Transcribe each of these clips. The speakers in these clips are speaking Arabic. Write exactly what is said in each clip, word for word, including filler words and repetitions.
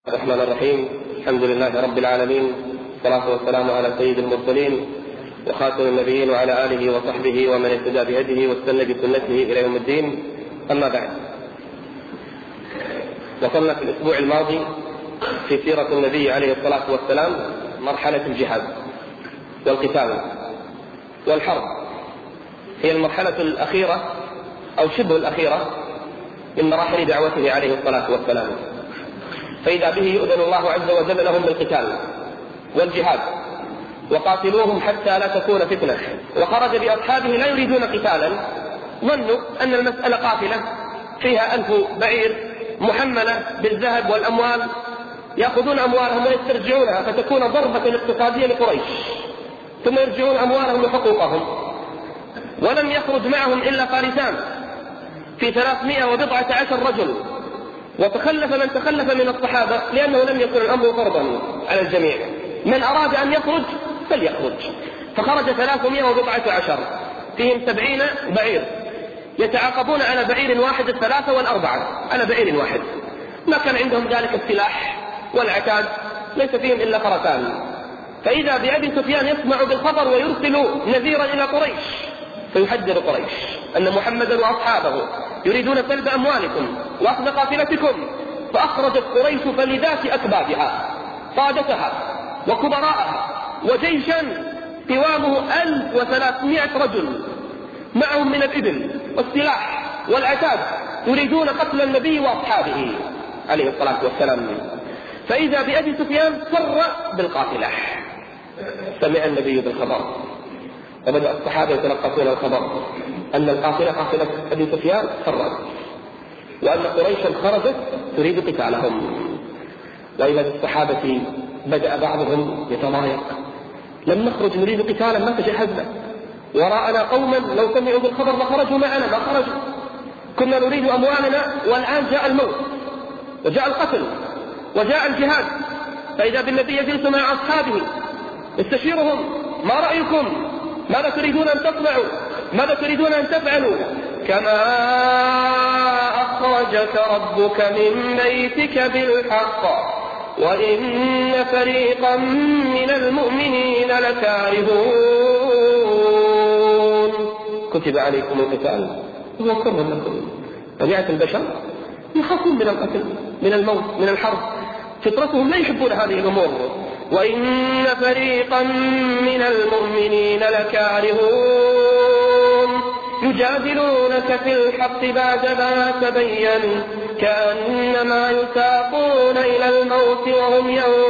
الرحمن الرحيم. الحمد لله رب العالمين، والصلاة والسلام على سيد المرسلين وخاتم النبيين وعلى آله وصحبه ومن اهتدى بهديه واستنى بسنته إلى يوم الدين. أما بعد، وصلنا في الأسبوع الماضي في سيرة النبي عليه الصلاة والسلام مرحلة الجهاد والقتال والحرب، هي المرحلة الأخيرة أو شبه الأخيرة من مراحل دعوته عليه الصلاة والسلام. فإذا به يؤذن الله عز وجل لهم بالقتال والجهاد، وقاتلوهم حتى لا تكون فتنة. وخرج بأصحابه لا يريدون قتالا، ظنوا أن المسألة قافلة فيها ألف بعير محملة بالذهب والأموال، يأخذون أموالهم ويسترجعونها فتكون ضربة اقتصادية لقريش، ثم يرجعون أموالهم وحقوقهم. ولم يخرج معهم إلا فارسان في ثلاثمائة وبضعة عشر رجل، وتخلف من تخلف من الصحابة لأنه لم يكن الأمر فرضا على الجميع، من أراد أن يخرج فليخرج. فخرج ثلاثمائة وبضعة عشر فيهم سبعين بعير، يتعاقبون على بعير واحد، الثلاثة والأربعة على بعير واحد. ما كان عندهم ذلك السلاح والعتاد، ليس فيهم إلا فرسان. فإذا بأبي سفيان يسمع بالخبر ويرسل نذيرا إلى قريش فيحذر قريش أن محمدا وأصحابه يريدون سلب أموالكم وأخذ قافلتكم. فأخرجت قريش فلذات أكبادها، قادتها وكبراءها، وجيشا قوامه ألف وثلاثمائة رجل معهم من الإبل والسلاح والعتاد، يريدون قتل النبي وأصحابه عليه الصلاة والسلام. فإذا بأبي سفيان سر بالقافلة، سمع النبي بالخبر، وبدأ الصحابة يتلقفون الخبر أن القافلة قافلة أبي سفيان سرت، وأن قريشا خرجت تريد قتالهم. وإذا بالصحابة بدأ بعضهم يتضايق، لم نخرج نريد قتالا، ما تجهزنا، وراءنا قوما لو سمعوا بالخبر لخرجوا معنا، ما خرجوا، كنا نريد أموالنا والآن جاء الموت وجاء القتل وجاء الجهاد. فإذا بالنبي يجلس مع أصحابه يستشيرهم: ما رأيكم؟ ماذا تريدون أن تصنعوا؟ ماذا تريدون أن تفعلوا؟ كما أخرجك ربك من بيتك بالحق وإن فريقا من المؤمنين لكارهون. كتب عليكم القتال وهو كره لكم. طبيعة البشر يخافون من القتل، من الموت، من الحرب، فطرتهم لا يحبون هذه الأمور. وإن فريقا من المؤمنين لكارهون يجادلونك في الحق بعدما تبين كأنما يساقون إلى الموت وهم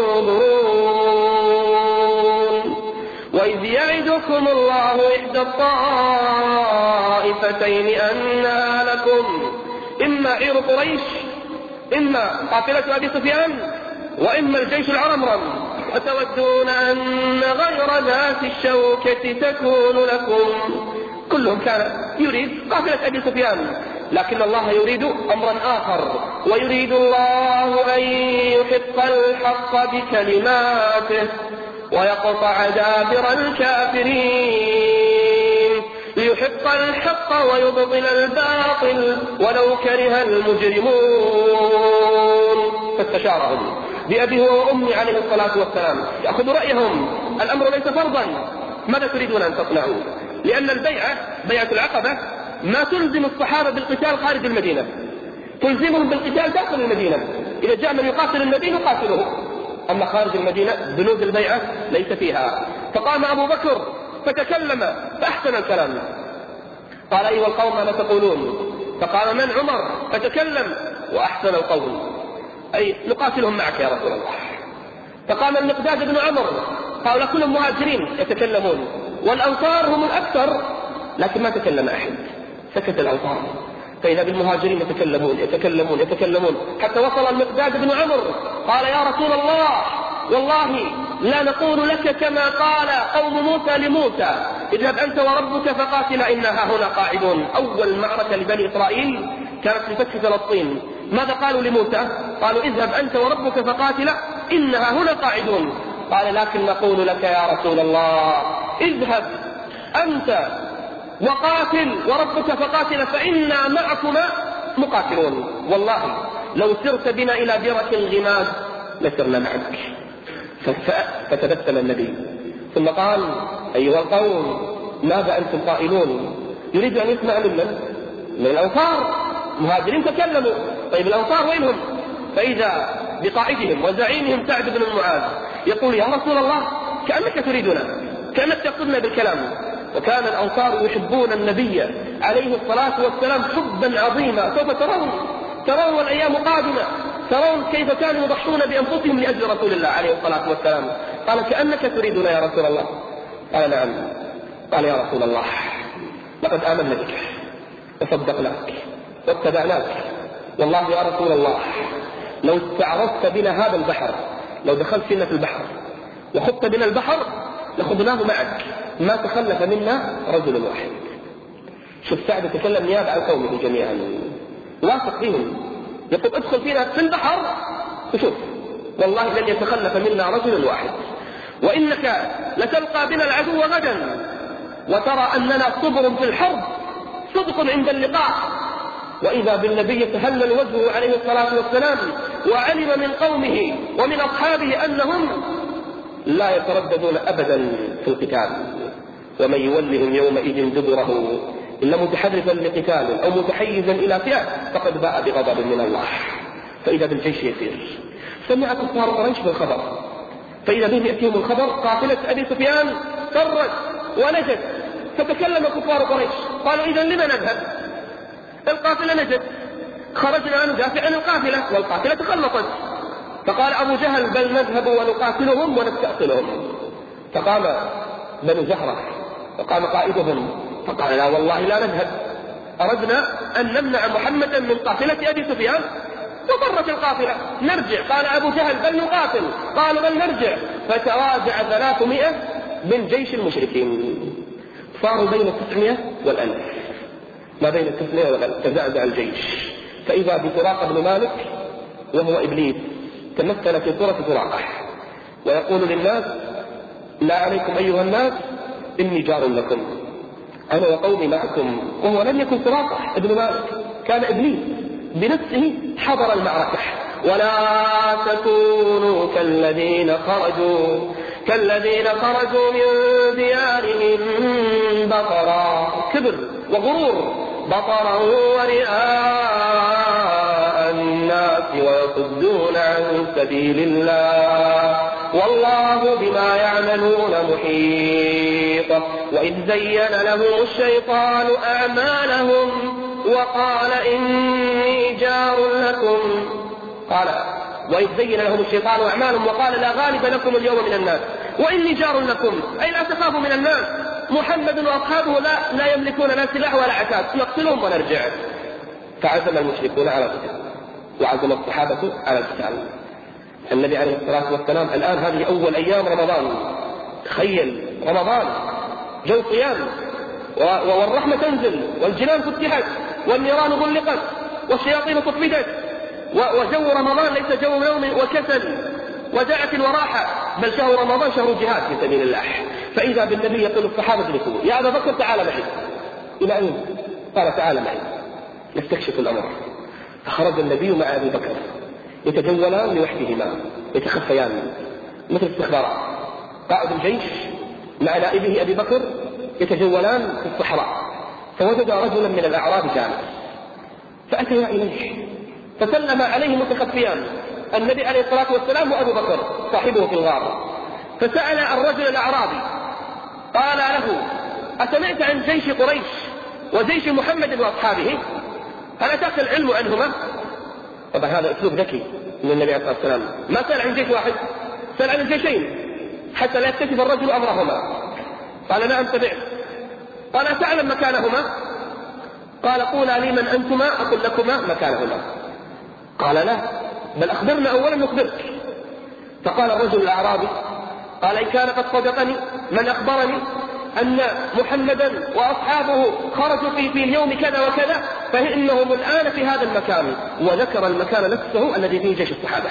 ينظرون. وإذ يعدكم الله إحدى الطائفتين أنها لكم، إما عير قريش، إما قافلة أبي سفيان، وإما الجيش العرمرم، وتودون أن غير ذات الشوكة تكون لكم. كلهم كان يريد قافلة أبي سفيان، لكن الله يريد أمرا آخر، ويريد الله أن يحق الحق بكلماته ويقطع دابر الكافرين، ليحق الحق ويبطل الباطل ولو كره المجرمون. فاستشارهم بأبيه وأمي عليه الصلاة والسلام، يأخذ رأيهم. الأمر ليس فرضا، ماذا تريدون أن تصنعوا؟ لأن البيعة، بيعة العقبة، ما تلزم الصحابة بالقتال خارج المدينة، تلزمهم بالقتال داخل المدينة. إذا جاء من يقاتل النبي نقاتله، أما خارج المدينة بنود البيعة ليس فيها. فقام أبو بكر فتكلم فأحسن الكلام، قال: أيها القوم ما تقولون؟ فقال: من؟ عمر. فتكلم وأحسن القول، أي نقاتلهم معك يا رسول الله. فقام المقداد بن عمر، قال: كلهم مهاجرين يتكلمون، والأنصار هم الأكثر، لكن ما تكلم أحد، سكت الأنصار. فإذا بالمهاجرين يتكلمون يتكلمون يتكلمون حتى وصل المقداد بن عمر، قال: يا رسول الله، والله لا نقول لك كما قال قوم موسى لموسى: اذهب أنت وربك فقاتل إنها هنا قاعدون. أول معركة لبني إسرائيل كانت في فتح فلسطين، ماذا قالوا لموسى؟ قالوا: اذهب أنت وربك فقاتل إنها هنا قاعدون. قال: لكن نقول لك يا رسول الله: اذهب أنت وقاتل وربك فقاتل فإنا معكما مقاتلون. والله لو سرت بنا إلى درة الغماد لسرنا معك. فتبسم النبي ثم قال: أيها القوم ماذا أنتم قائلون؟ يريد أن يسمع من من الأنصار. مهاجرين تكلموا، طيب الأنصار وينهم؟ فإذا بقائدهم وزعيمهم سعد بن معاذ يقول: يا رسول الله كأنك تريدنا، كأنك تقصدنا بالكلام. وكان الأنصار يحبون النبي عليه الصلاة والسلام حبا عظيما، سوف ترون ترون والأيام قادمة، ترون كيف كانوا يضحون بأنفسهم لأجل رسول الله عليه الصلاة والسلام. قال: كأنك تريدنا يا رسول الله؟ قال: نعم. قال: يا رسول الله لقد آمنا بك وصدقناك واتبعناك، والله يا رسول الله لو استعرضت بنا هذا البحر، لو دخلت فينا في البحر وخضت بنا البحر لخضناه معك، ما تخلف منا رجل واحد. شوف سعد يتكلم نيابة عن قومه جميعا، واثق فيهم، يقول: ادخل فينا في البحر وشوف والله لن يتخلف منا رجل واحد، وإنك لتلقى بنا العدو غدا وترى أننا صبر في الحرب صدق عند اللقاء. وإذا بالنبي تهلل وجهه عليه الصلاة والسلام وعلم من قومه ومن أصحابه أنهم لا يترددون أبدا في القتال. ومن يولهم يومئذ دبره إلا متحرفا لقتال أو متحيزا إلى فئة فقد باء بغضب من الله. فإذا بالجيش يسير. سمع كفار قريش بالخبر، فإذا بهم يأتيهم الخبر: قافلة أبي سفيان فرت ونجت. فتكلم كفار قريش قالوا: إذا لما نذهب؟ القافلة نجت، خرجنا ندافع عن القافلة والقافلة تخلصت. فقال أبو جهل: بل نذهب ونقاتلهم ونستأصلهم. فقام بنو زهرة وقام قائدهم فقال: لا والله لا نذهب، أردنا أن نمنع محمدا من قافلة أبي سفيان وفرت القافلة، نرجع. قال أبو جهل: بل نقاتل. قال: بل نرجع. فتراجع ثلاثمائة من جيش المشركين، صاروا بين التسعمائة والألف، ما بين التسعمائة والألف، تزعزع الجيش. فإذا بسراقة بن مالك وهو إبليس تمثل في صورة سراقة ويقول للناس: لا عليكم أيها الناس إني جار لكم، أنا وقومي معكم. وهو لم يكن سراقة ابن مالك، كان إبليس بنفسه حضر المعركة. ولا تكونوا كالذين خرجوا كالذين خرجوا من ديارهم بطرا، كبر وغرور، بطرا ورئاء الناس ويصدون عن سبيل الله والله بما يعملون محيط. وإذ زين لهم الشيطان أعمالهم وقال إني جار لكم قال وإذ زين لهم الشيطان أعمالهم وقال لا غالب لكم اليوم من الناس وإني جار لكم، أي لا تخافوا من الناس، محمد وأصحابه لا, لا يملكون لا سلاح ولا عتاد، نقتلهم ونرجع. فعزم المشركون على القتال وعزم الصحابة على القتال. النبي عليه الصلاة والسلام الآن هذه أول أيام رمضان، تخيل رمضان جو صيام والرحمة تنزل والجنان فتحت والنيران غلقت والشياطين صفدت، وجو رمضان ليس جو نوم وكسل ودعة وراحة، بل شهر رمضان شهر جهاد في سبيل الله. فإذا بالنبي يقول الصحابة لكم يا أبا بكر تعال معي. إلى أين؟ قال تعال معي نستكشف الأمر. فخرج النبي مع أبي بكر يتجولان لوحدهما يتخفيان مثل استخبارات. قائد الجيش مع نائبه أبي بكر يتجولان في الصحراء، فوجد رجلا من الأعراب جالس فأتيا إليه فسلم عليه متخفيان النبي عليه الصلاة والسلام وأبو بكر صاحبه في الغار. فسأل الرجل الأعرابي قال له أسمعت عن جيش قريش وجيش محمد وأصحابه؟ هل أتاك العلم عنهما؟ طبعا هذا أسلوب ذكي من النبي عليه الصلاة والسلام، ما سأل عن جيش واحد، سأل عن الجيشين حتى لا يكتشف الرجل أمرهما. قال نعم سمعت. قال أتعلم مكانهما؟ قال قولا لي من أنتما أقول لكما مكانهما. قال لا بل أخبرنا أولا نخبرك. فقال الرجل الأعرابي قال إن كان قد صدقني من أخبرني أن محمدا وأصحابه خرجوا في, في اليوم كذا وكذا فإنهم الآن في هذا المكان، وذكر المكان نفسه الذي فيه جيش الصحابة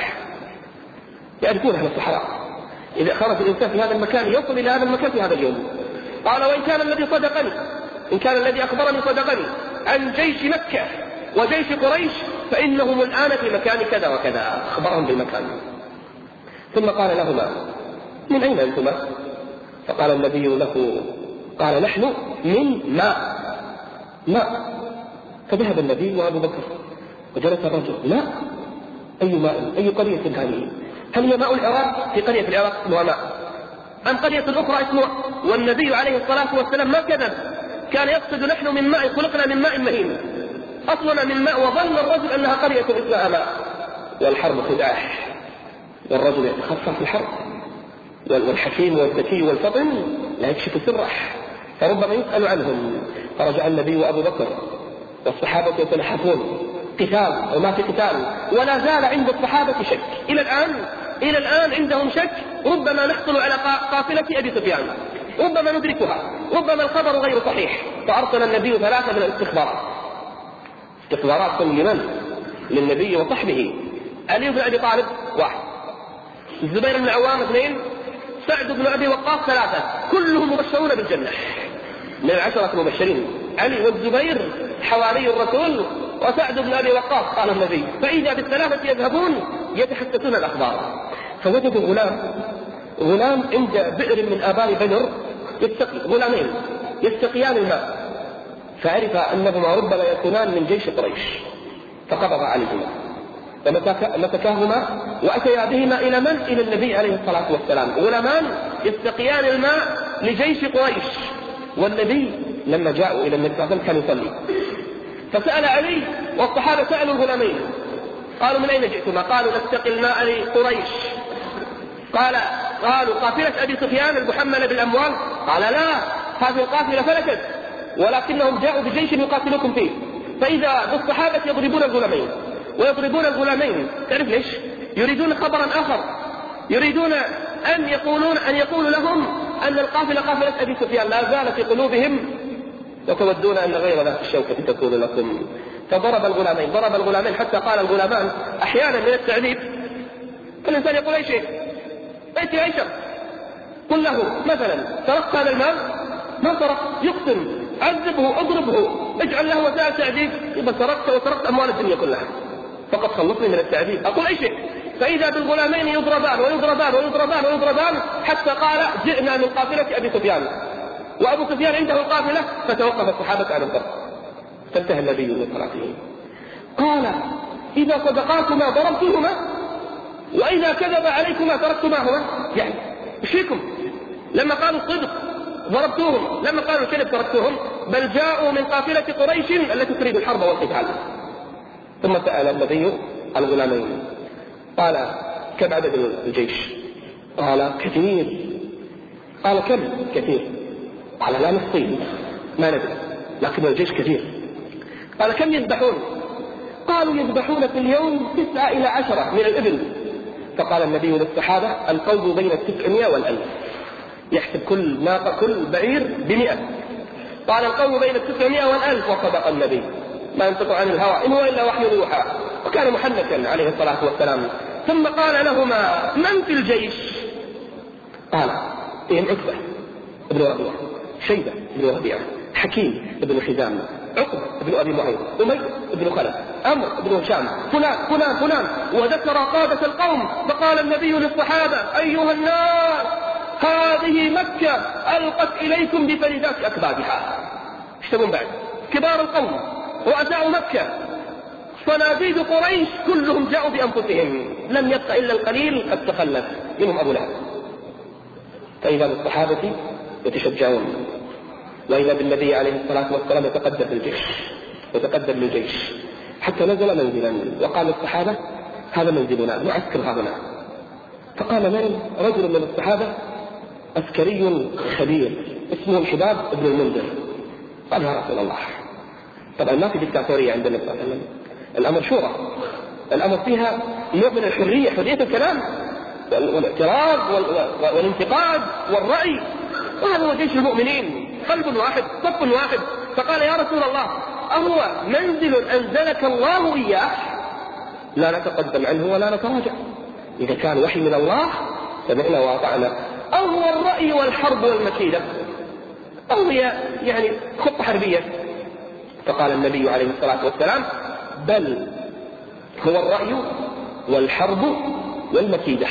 يعرفون أهل الصحراء، إذا خرج الإنسان في هذا المكان يصل إلى هذا المكان في هذا اليوم. قال وإن كان الذي صدقني إن كان الذي أخبرني صدقني عن جيش مكة وجيش قريش فإنهم الآن في مكان كذا وكذا، أخبرهم بالمكان. ثم قال لهما: من أين أنتما؟ فقال النبي له قال: نحن من ماء ماء. فذهب النبي وأبو بكر وجلس الرجل: لا، أي ماء؟ أي قرية هذه؟ هل هي ماء العراق؟ في قرية العراق اسمها ماء، أم قرية أخرى اسمها؟ والنبي عليه الصلاة والسلام ما كذب، كان يقصد: نحن من ماء، خلقنا من ماء مهين، أصلنا من ماء. وظن الرجل أنها قرية اسمها ماء. والحرب خداع، والرجل يتخفى في الحرب، والحكيم والذكي والفطن لا يكشف سره، فربما يسأل عنهم. فرجع النبي وأبو بكر والصحابة يتلحفون، قتال وما في قتال، ولا زال عند الصحابة شك إلى الآن. إلى الآن عندهم شك، ربما نحصل على قافلة أبي سفيان، ربما ندركها، ربما الخبر غير صحيح. فأرسل النبي ثلاثة من الاستخبارات، استخبارات لمن؟ للنبي وصحبه. علي بن أبي طالب واحد، الزبير بن العوام اثنين، سعد بن أبي وقاص ثلاثة، كلهم مبشرون بالجنة من العشرة المبشرين. علي والزبير حواري الرسول، وسعد بن أبي وقاص قال النبي. فإذا بالثلاثة يذهبون يتحدثون الأخبار، فوجدوا غلام غلام عند بئر من آبار بدر يستقي، غلامين يستقيان الماء، فعرف أنهما ربما يكونان من جيش قريش، فقبض عليهما فمسكاهما وأتيا بهما إلى من؟ إلى النبي عليه الصلاة والسلام. غلامان يستقيان الماء لجيش قريش، والنبي لما جاءوا إلى النبي صلى الله عليه وسلم كان يصلي، فسأل علي والصحابة سألوا الغلامين، قالوا: من أين جئتما؟ قالوا: نستقي الماء لقريش. قال قالوا: قافلة أبي سفيان المحملة بالأموال؟ قال: لا، هذه القافلة فلتت، ولكنهم جاءوا بجيش يقاتلوكم فيه. فإذا بالصحابة يضربون الغلامين ويضربون الغلامين، تعرف ليش؟ يريدون خبرا آخر، يريدون أن يقولون أن يقولوا لهم أن القافلة قافلة أبي سفيان، لا زال في قلوبهم وتودون أن غير ذات الشوكة تكون لكم. فضرب الغلامين ضرب الغلامين حتى قال الغلامان أحيانا من التعذيب، فالإنسان يقول: أي شيء أيتي عيشة، قل له مثلا: تركت هذا المال؟ ما ترك، يقسم، عذبه، اضربه، اجعل له وسائل تعذيب، يبقى تركت وتركت أموال الدنيا كلها، فقد خلصني من التعذيب. أقول أي شيء. فإذا بالغلامين يضربان ويضربان ويضربان ويضربان حتى قال: جئنا من قافلة أبي سفيان، وأبو سفيان عنده القافلة. فتوقف الصحابة عن الضرب، فانتهى النبي من صلاته. قال: إذا صدقاكما ضربتهما، وإذا كذب عليكما تركتماهما. يعني ايش فيكم؟ لما قالوا الصدق ضربتوهم، لما قالوا الكذب تركتوهم، بل جاءوا من قافلة قريش التي تريد الحرب والقتال. ثم سأل النبي الغلامين، قال: كم عدد الجيش؟ قال: كثير. قال: كم كثير؟ قال: لا نصيب، ما ندري، لكن الجيش كثير. قال: كم يذبحون؟ قالوا: يذبحون في اليوم تسعة إلى عشرة من الإبل. فقال النبي للصحابة: القوم بين التسعمائة والألف، يحسب كل ناقة كل بعير بمئة. قال: القوم بين التسعمائة والألف. وصدق النبي، ما ينطق عن الهوى إن هو إلا وحي يوحى، وكان محنكا عليه الصلاة والسلام. ثم قال لهما: من في الجيش؟ قال: إن عتبة ابن ربيعة، شيبة ابن ربيعة، حكيم ابن حزام، عقبة ابن أبي معيط، أمية ابن خلف، أمر ابن هشام، فلان فلان فلان، وذكر قادة القوم. فقال النبي للصحابة: أيها الناس، هذه مكة ألقت إليكم بفريدات أكبادها. اشتبون بعد كبار القوم، رؤساء مكة، صناديد قريش كلهم جاءوا بأنفسهم، لم يبق إلا القليل قد تخلف منهم أبو لهب. فإذا بالصحابة يتشجعون، وإذا بالنبي عليه الصلاة والسلام يتقدم بالجيش يتقدم للجيش حتى نزل منزلا، وقال الصحابة: هذا منزلنا، نعسكر هنا. فقال من؟ رجل من الصحابة عسكري خبير اسمه الحباب بن المنذر. قال: يا رسول الله، طبعا ما في دكتاتورية عندنا صلى الله عليه وسلم، الأمر شورى، الأمر فيها نوع من الحرية، حرية الكلام والاعتراض والانتقاد والرأي، وهذا هو جيش المؤمنين، قلب واحد، صف واحد. فقال: يا رسول الله، أهو منزل أنزلك الله إياه؟ لا نتقدم عنه ولا نتراجع، إذا كان وحي من الله سمعنا وأطعنا. أو هو الرأي والحرب والمكيدة، أو هي يعني خطة حربية؟ فقال النبي عليه الصلاة والسلام: بل هو الرأي والحرب والمكيدة،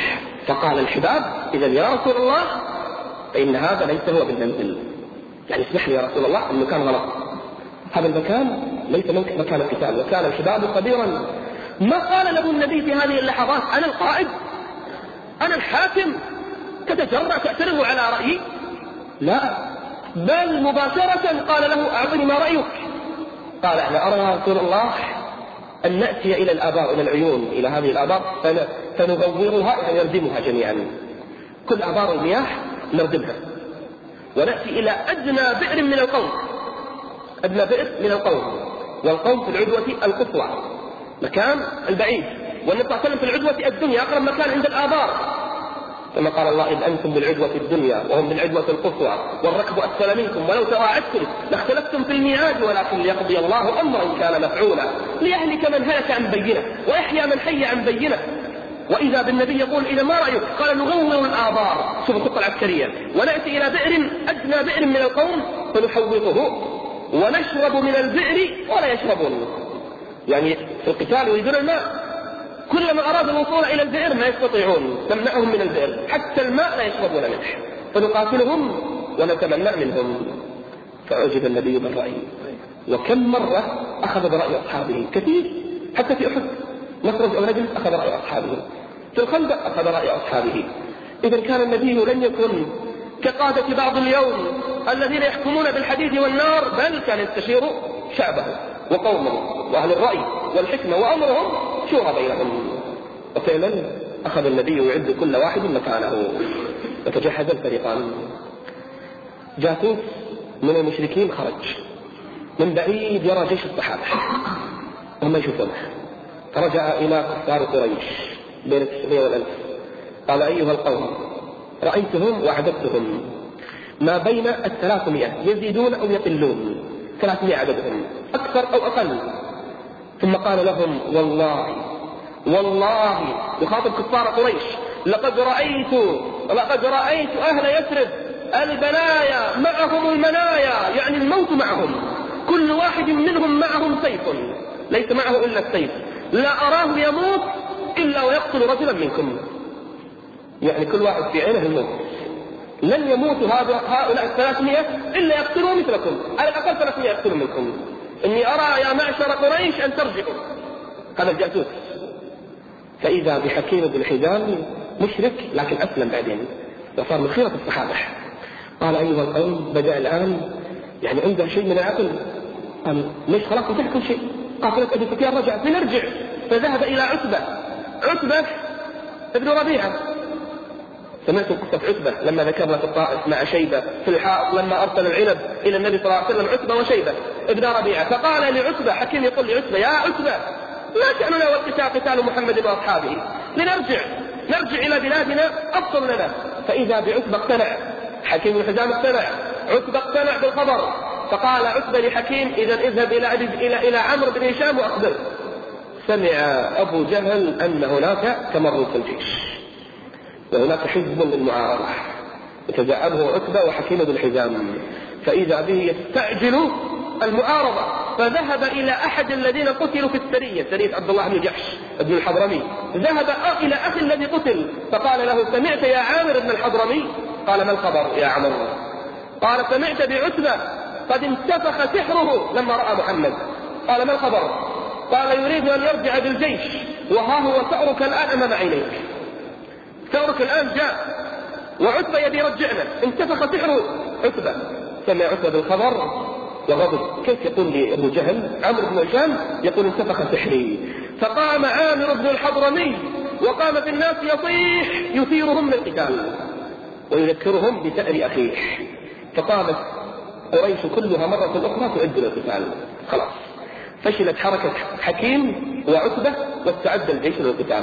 فقال الحباب: إذا يا رسول الله فإن هذا ليس هو بالمنزل، يعني اسمح لي يا رسول الله المكان غلط، هذا المكان ليس مكان القتال. وكان الحباب خبيرا. ما قال له النبي في هذه اللحظات: أنا القائد، أنا الحاكم، تتجرأ تعترض على رأيي؟ لا، بل مباشرة قال له: أعطني ما رأيك. قال: أنا أرى يا رسول الله أن نأتي إلى الآبار، إلى العيون، إلى هذه الآبار فنغورها، يعني نردمها جميعا، كل آبار المياه نردمها، ونأتي إلى أدنى بئر من القوم، أدنى بئر من القوم، والقوم في العدوة القصوى، مكان البعيد، والنبي صلى الله عليه وسلم في العدوة الدنيا أقرب مكان عند الآبار، كما قال الله: إذ أنتم بالعدوة الدنيا وهم بالعدوة القصوى والركب أسفل منكم ولو تواعدتم لاختلفتم في الميعاد ولكن ليقضي الله أمرا كان مفعولا ليهلك من هلك عن بينه ويحيى من حي عن بينه. وإذا بالنبي يقول: إذا ما رأيك؟ قال: نغور الآبار، شوف الخطة العسكرية، ونأتي إلى بئر أدنى بئر من القوم فنحوطه ونشرب من البئر ولا يشربون. يعني في القتال يريدون الماء، كلما أرادوا الوصول إلى البئر ما يستطيعون، تمنعهم من البئر، حتى الماء لا يشربون منه، فنقاتلهم ونتمنع منهم. فأعجب النبي بالرأي، وكم مرة أخذ برأي أصحابه كثير، حتى في أحد نخرج أو نجلس أخذ رأي أصحابه، في الخندق أخذ رأي أصحابه. إذا كان النبي لن يكن كقادة بعض اليوم الذين يحكمون بالحديث والنار، بل كان يستشير شعبه وقومه وأهل الرأي والحكمة، وأمرهم شورى بينهم. وفعلا أخذ النبي يعد كل واحد مكانه، وتجهز الفريقان. جاسوس من المشركين خرج من بعيد يرى جيش الصحابة وهم يشوفونه، فرجع إلى كفار قريش بين التسعمائة والألف، قال: أيها القوم، رأيتهم وعددتهم ما بين الثلاثمائة، يزيدون أو يقلون، ثلاثمائة عددهم، أكثر أو أقل. ثم قال لهم: والله والله، يخاطب كفار قريش: لقد رأيت لقد رأيت أهل يثرب البلايا معهم المنايا، يعني الموت معهم، كل واحد منهم معهم سيف، ليس معه إلا السيف، لا أراه يموت إلا ويقتل رجلا منكم. يعني كل واحد في عينه الموت، لن يموت هؤلاء الثلاثمائة إلا يقتلوا مثلكم، على الأقل ثلاثمائة يقتلوا منكم. إني أرى يا معشر قريش أن ترجعوا. هذا الجاسوس. فإذا بحكيم بن حزام مشرك لكن أسلم بعدين وصار من خيرة الصحابة. قال: أيها القوم، بدأ الآن يعني عنده شيء من العقل، قال: ليش خلاص انتهى كل شيء، قافلة أبي سفيان رجع، فنرجع. فذهب إلى عتبة عتبة ابن ربيعة. سمعت قصة عتبة لما ذكرنا في الطائف مع شيبة في الحائط لما أرسل العنب إلى النبي صلى الله عليه وسلم، عتبة وشيبة ابن ربيعة. فقال لعتبة، حكيم يقول لعتبة: يا عتبة، ما شأننا والقتال قتال محمد وأصحابه، لنرجع نرجع إلى بلادنا أفضل لنا. فإذا بعتبة اقتنع، حكيم بن حزام اقتنع، عتبة اقتنع بالخبر. فقال عتبة لحكيم: إذا اذهب إلى إلى إلى عمرو بن هشام وأخبره. سمع أبو جهل أن هناك تمرد في الجيش وهناك حزب للمعارضة، يتزعمه عتبة وحكيم بن حزام، فإذا به يستعجل المعارضة. فذهب إلى أحد الذين قتلوا في السرية، سرية عبد الله بن جحش بن الحضرمي، ذهب إلى أخي الذي قتل فقال له: سمعت يا عامر بن الحضرمي؟ قال: ما الخبر يا عمر؟ قال: سمعت بعتبة قد انتفخ سحره لما رأى محمد. قال: ما الخبر؟ قال: يريد أن يرجع بالجيش، وها هو ثأرك الآن أمام عينيك، ثأرك الآن جاء وعتبة يبي يرجعنا، انتفخ سحره. عتبة سمع عتبة بالخبر وغضب، كيف يقول لي أبو جهل عمرو بن هشام يقول انتفخ سحري؟ فقام عامر بن الحضرمي وقام في الناس يصيح يثيرهم للقتال ويذكرهم بثأر أخيه. فقامت قريش كلها مرة أخرى تعد للقتال. خلاص فشلت حركة حكيم وعتبة واستعد الجيش للقتال.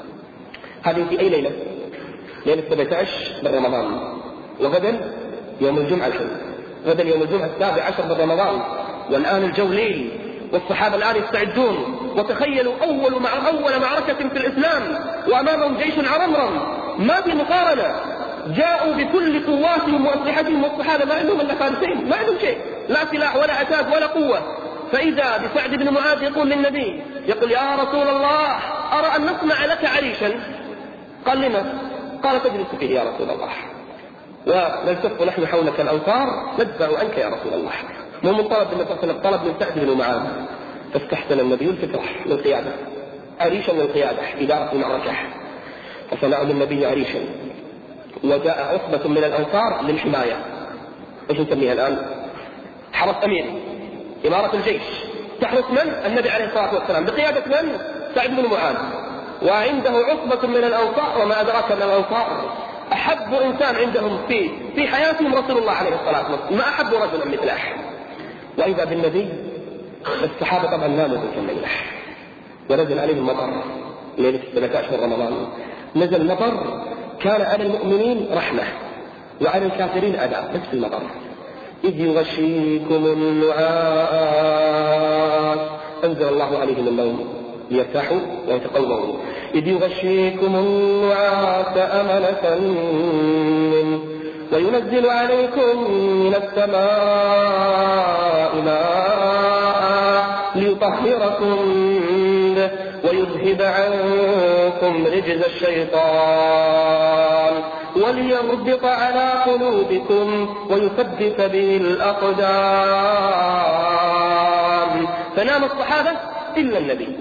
هذه في أي ليلة؟ ليلة سبعة عشر من رمضان، وغدا يوم الجمعة الحين، غدا يوم الجمعة السابع عشر من رمضان، والآن الجو ليل والصحابة الآن يستعدون. وتخيلوا أول مع أول معركة في الإسلام وأمامهم جيش عرمرم، ما في مقارنة، جاءوا بكل قواتهم وأسلحتهم، والصحابة ما عندهم إلا فارسين، ما عندهم شيء، لا سلاح ولا عتاد ولا قوة. فإذا بسعد بن معاذ يقول للنبي، يقول: يا رسول الله، أرى أن نصنع لك عريشا. قال: لما؟ قال تجلس فيه يا رسول الله، ونلتف نحن حولك الأوتار ندفع عنك يا رسول الله. مو من طلب النبي صلى الله عليه وسلم، طلب من سعد بن معاذ. فاستحسن النبي الفكرة للقيادة، عريشا للقيادة إدارة المعركة، فصنعوا للنبي عريشا، وجاء عصبة من الأنصار للحماية. ايش نسميها الآن؟ حرس أمير، إمارة الجيش، تحرس من؟ النبي عليه الصلاة والسلام بقيادة من؟ سعد بن معاذ. وعنده عصبة من الأنصار، وما أدراك من الأنصار، أحب إنسان عندهم في في حياتهم رسول الله عليه الصلاة والسلام، ما أحب رجلا مثله. وإذا بالنبي الصحابة طبعا ناموا تلك الليلة، ونزل عليهم مطر ليلة الثلاث عشر رمضان، نزل مطر كان على المؤمنين رحمة وعلى الكافرين عذاب، نفس المطر. إذ يغشيكم النعاس أنزل الله عليهم النوم ليرتاحوا ويتقووا. إذ يغشيكم النعاس أمنة منه وينزل عليكم من السماء ماء ليطهركم به ويذهب عنكم رجز الشيطان وليربط على قلوبكم ويثبت به الأقدام. فنام الصحابة إلا النبي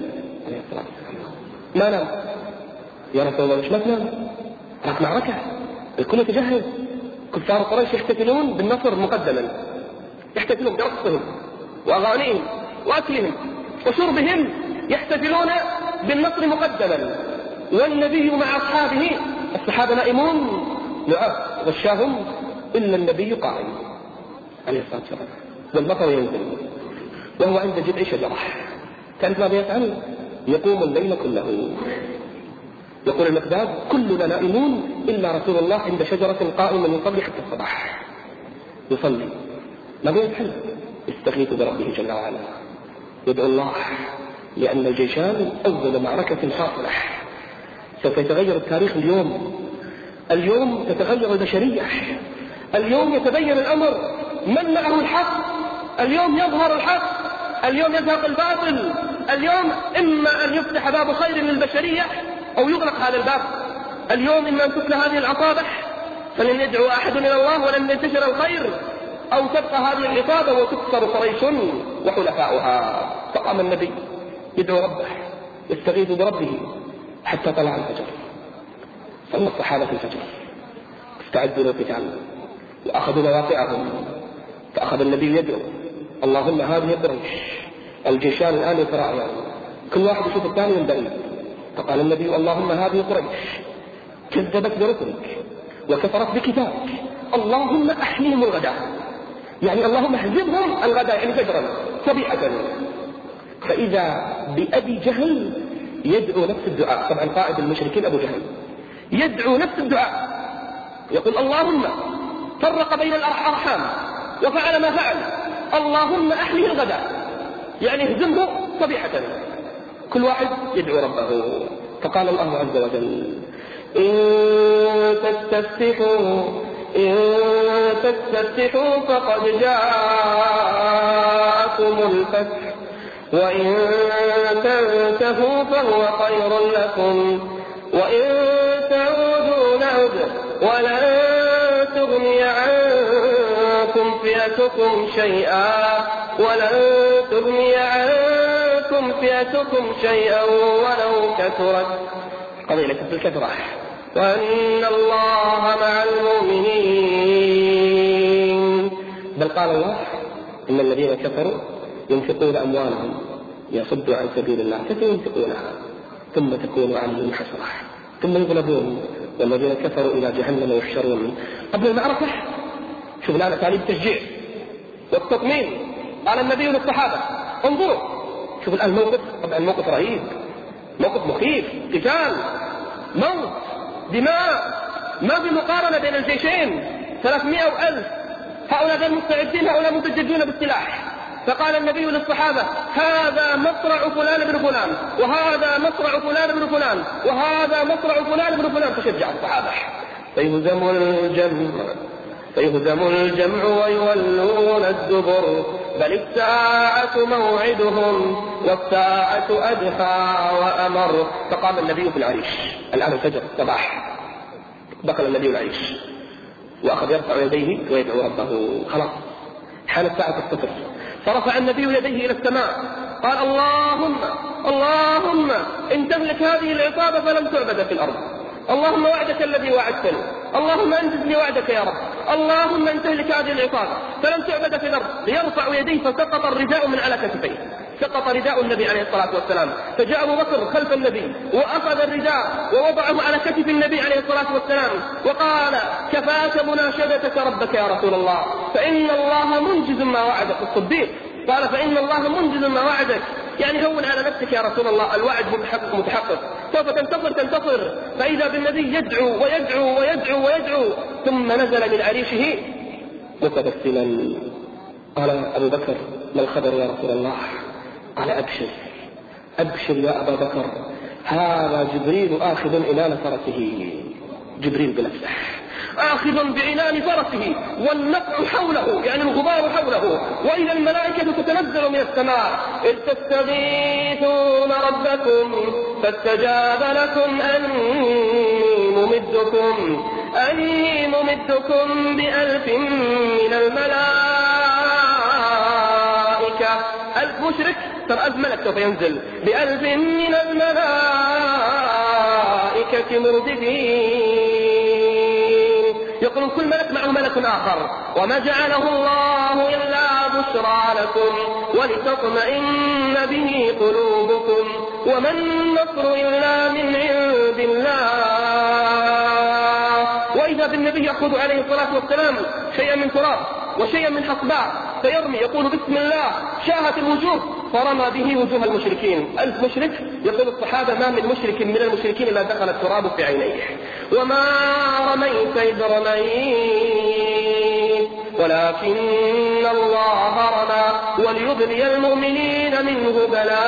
ما نام. يا رسول الله مش ما تنام؟ راك معركة، الكل يتجهز، كفار قريش يحتفلون بالنصر مقدما، يحتفلون برقصهم وأغانيهم وأكلهم وشربهم، يحتفلون بالنصر مقدما، والنبي مع أصحابه، الصحابة نائمون نعاس غشاهم إلا النبي قائم عليه الصلاة والسلام، والمطر ينزل وهو عند جذع شجرة. تعرف ماذا يفعل؟ يقوم الليل كله. يقول المقداد كلنا نائمون إلا رسول الله عند شجرة قائما يصلي حتى الصباح يصلي. ماذا يفعل؟ يستغيث بربه جل وعلا، يدعو الله، لأن الجيشان أول معركة حاصلة سوف يتغير التاريخ. اليوم اليوم تتغير البشرية، اليوم يتبين الأمر من معه الحق، اليوم يظهر الحق، اليوم يزهق الباطل، اليوم إما أن يفتح باب خير للبشرية أو يغلق هذا الباب. اليوم إما أن تفتح هذه العصابح فلن يدعو أحد إلى الله ولن ينتشر الخير، أو تبقى هذه العصابة وتكسر قريش وحلفاؤها. فقام النبي يدعو ربه يستغيث بربه حتى طلع الفجر. صلى الصحابة الفجر، استعدوا للقتال وأخذوا مواقعهم. فأخذ النبي يدعو اللهم هذه قريش، الجيشان الآن يتراءيان، كل واحد يشوف الثاني من بعيد. فقال النبي اللهم هذه قريش كذبت برسلك وكفرت بكتابك، اللهم أحميهم الغداء، يعني اللهم اهزمهم الغداء، يعني فجرا صبيحة. فإذا بأبي جهل يدعو نفس الدعاء، طبعا قائد المشركين أبو جهل يدعو نفس الدعاء، يقول اللهم فرق بين الأرحام وفعل ما فعل، اللهم أحميه الغداء، يعني اهزمه صبيحة. كل واحد يدعو ربه. فقال الله عز وجل إن تستفتحوا إن تستفتحوا فقد جاءكم الفتح وإن تنتهوا فهو خير لكم وإن تعودوا نعد ولن تغني عنكم فئتكم شيئا ولن تغني عنكم فئتكم شيئا ولو كثرت قضية الكثرة وأن الله مع المؤمنين. بل قال الله إن الذين كفروا ينفقون أموالهم يصدوا عن سبيل الله فسينفقونها ثم تكون عليهم حسرة ثم يغلبون والذين كفروا إلى جهنم يحشرون. قبل المعركة شوف لنا تعليم التشجيع والتطمين. قال النبي للصحابة انظروا، شوف الآن موقف، طبعا موقف رهيب، موقف مخيف، قتال، موت، دماء، ما في مقارنة بين الجيشين، ثلاثمائة وألف، هؤلاء مستعدين، هؤلاء متجدون بالسلاح. فقال النبي للصحابة هذا مصرع فلان بن فلان وهذا مصرع فلان بن فلان وهذا مصرع فلان بن فلان. فشجع الصحابة. فيهزم الجمع فيهزم الجمع ويولون الدبر بل الساعة موعدهم والساعة أدهى وأمر. فقام النبي في العريش، الآن الفجر الصباح، دخل النبي العيش وأخذ يرفع يديه ويدعو ربه. خلاص حانت ساعة الصفر، فرفع النبي يديه إلى السماء قال اللهم اللهم إن تهلك هذه العصابة فلم تعبد في الأرض، اللهم وعدك الذي وعدتني، اللهم أنجز لي وعدك يا رب، اللهم إن تهلك هذه العصابة فلم تعبد في الأرض. ليرفع يديه فسقط الرداء من على كتفيه، سقط رداء النبي عليه الصلاة والسلام، فجاء أبو بكر خلف النبي وأخذ الرداء ووضعه على كتف النبي عليه الصلاة والسلام وقال كفاك مناشدتك ربك يا رسول الله، فإن الله منجز ما وعدك. الصديق قال فإن الله منجز ما وعدك، يعني هون على نفسك يا رسول الله، الوعد متحقق متحقق، سوف تنتصر تنتصر. فإذا بالنبي يدعو ويدعو ويدعو ويدعو، ثم نزل من عريشه متبسما. قال أبو بكر ما الخبر يا رسول الله؟ قال أبشر أبشر يا أبا بكر، هذا جبريل آخذ عنان فرسه، جبريل بنفسه آخذ بعنان فرسه والنقع حوله، يعني الغبار حوله، وإذا الملائكة تتنزل من السماء إذ تستغيثون ربكم فاستجاب لكم أني ممدكم أني ممدكم بألف من الملائكة. ألف مشرك ترى ألف ملك سوف ينزل، بألف من الملائكة مردفين، يقولون كل ملك معه ملك آخر، وما جعله الله إلا بشرى لكم ولتطمئن به قلوبكم وما النصر إلا من عند الله. وإذا بالنبي يأخذ عليه الصلاة والسلام شيئا من تراب وشيئا من حصباء فيرمي يقول بسم الله، شاهت الوجوه فرمى به وجوه المشركين. ألف مشرك، يقول الصحابة ما من مشرك من المشركين إلا دخل التراب في عينيه. وما رميت إذ رميت ولكن الله رمى وليبلي المؤمنين منه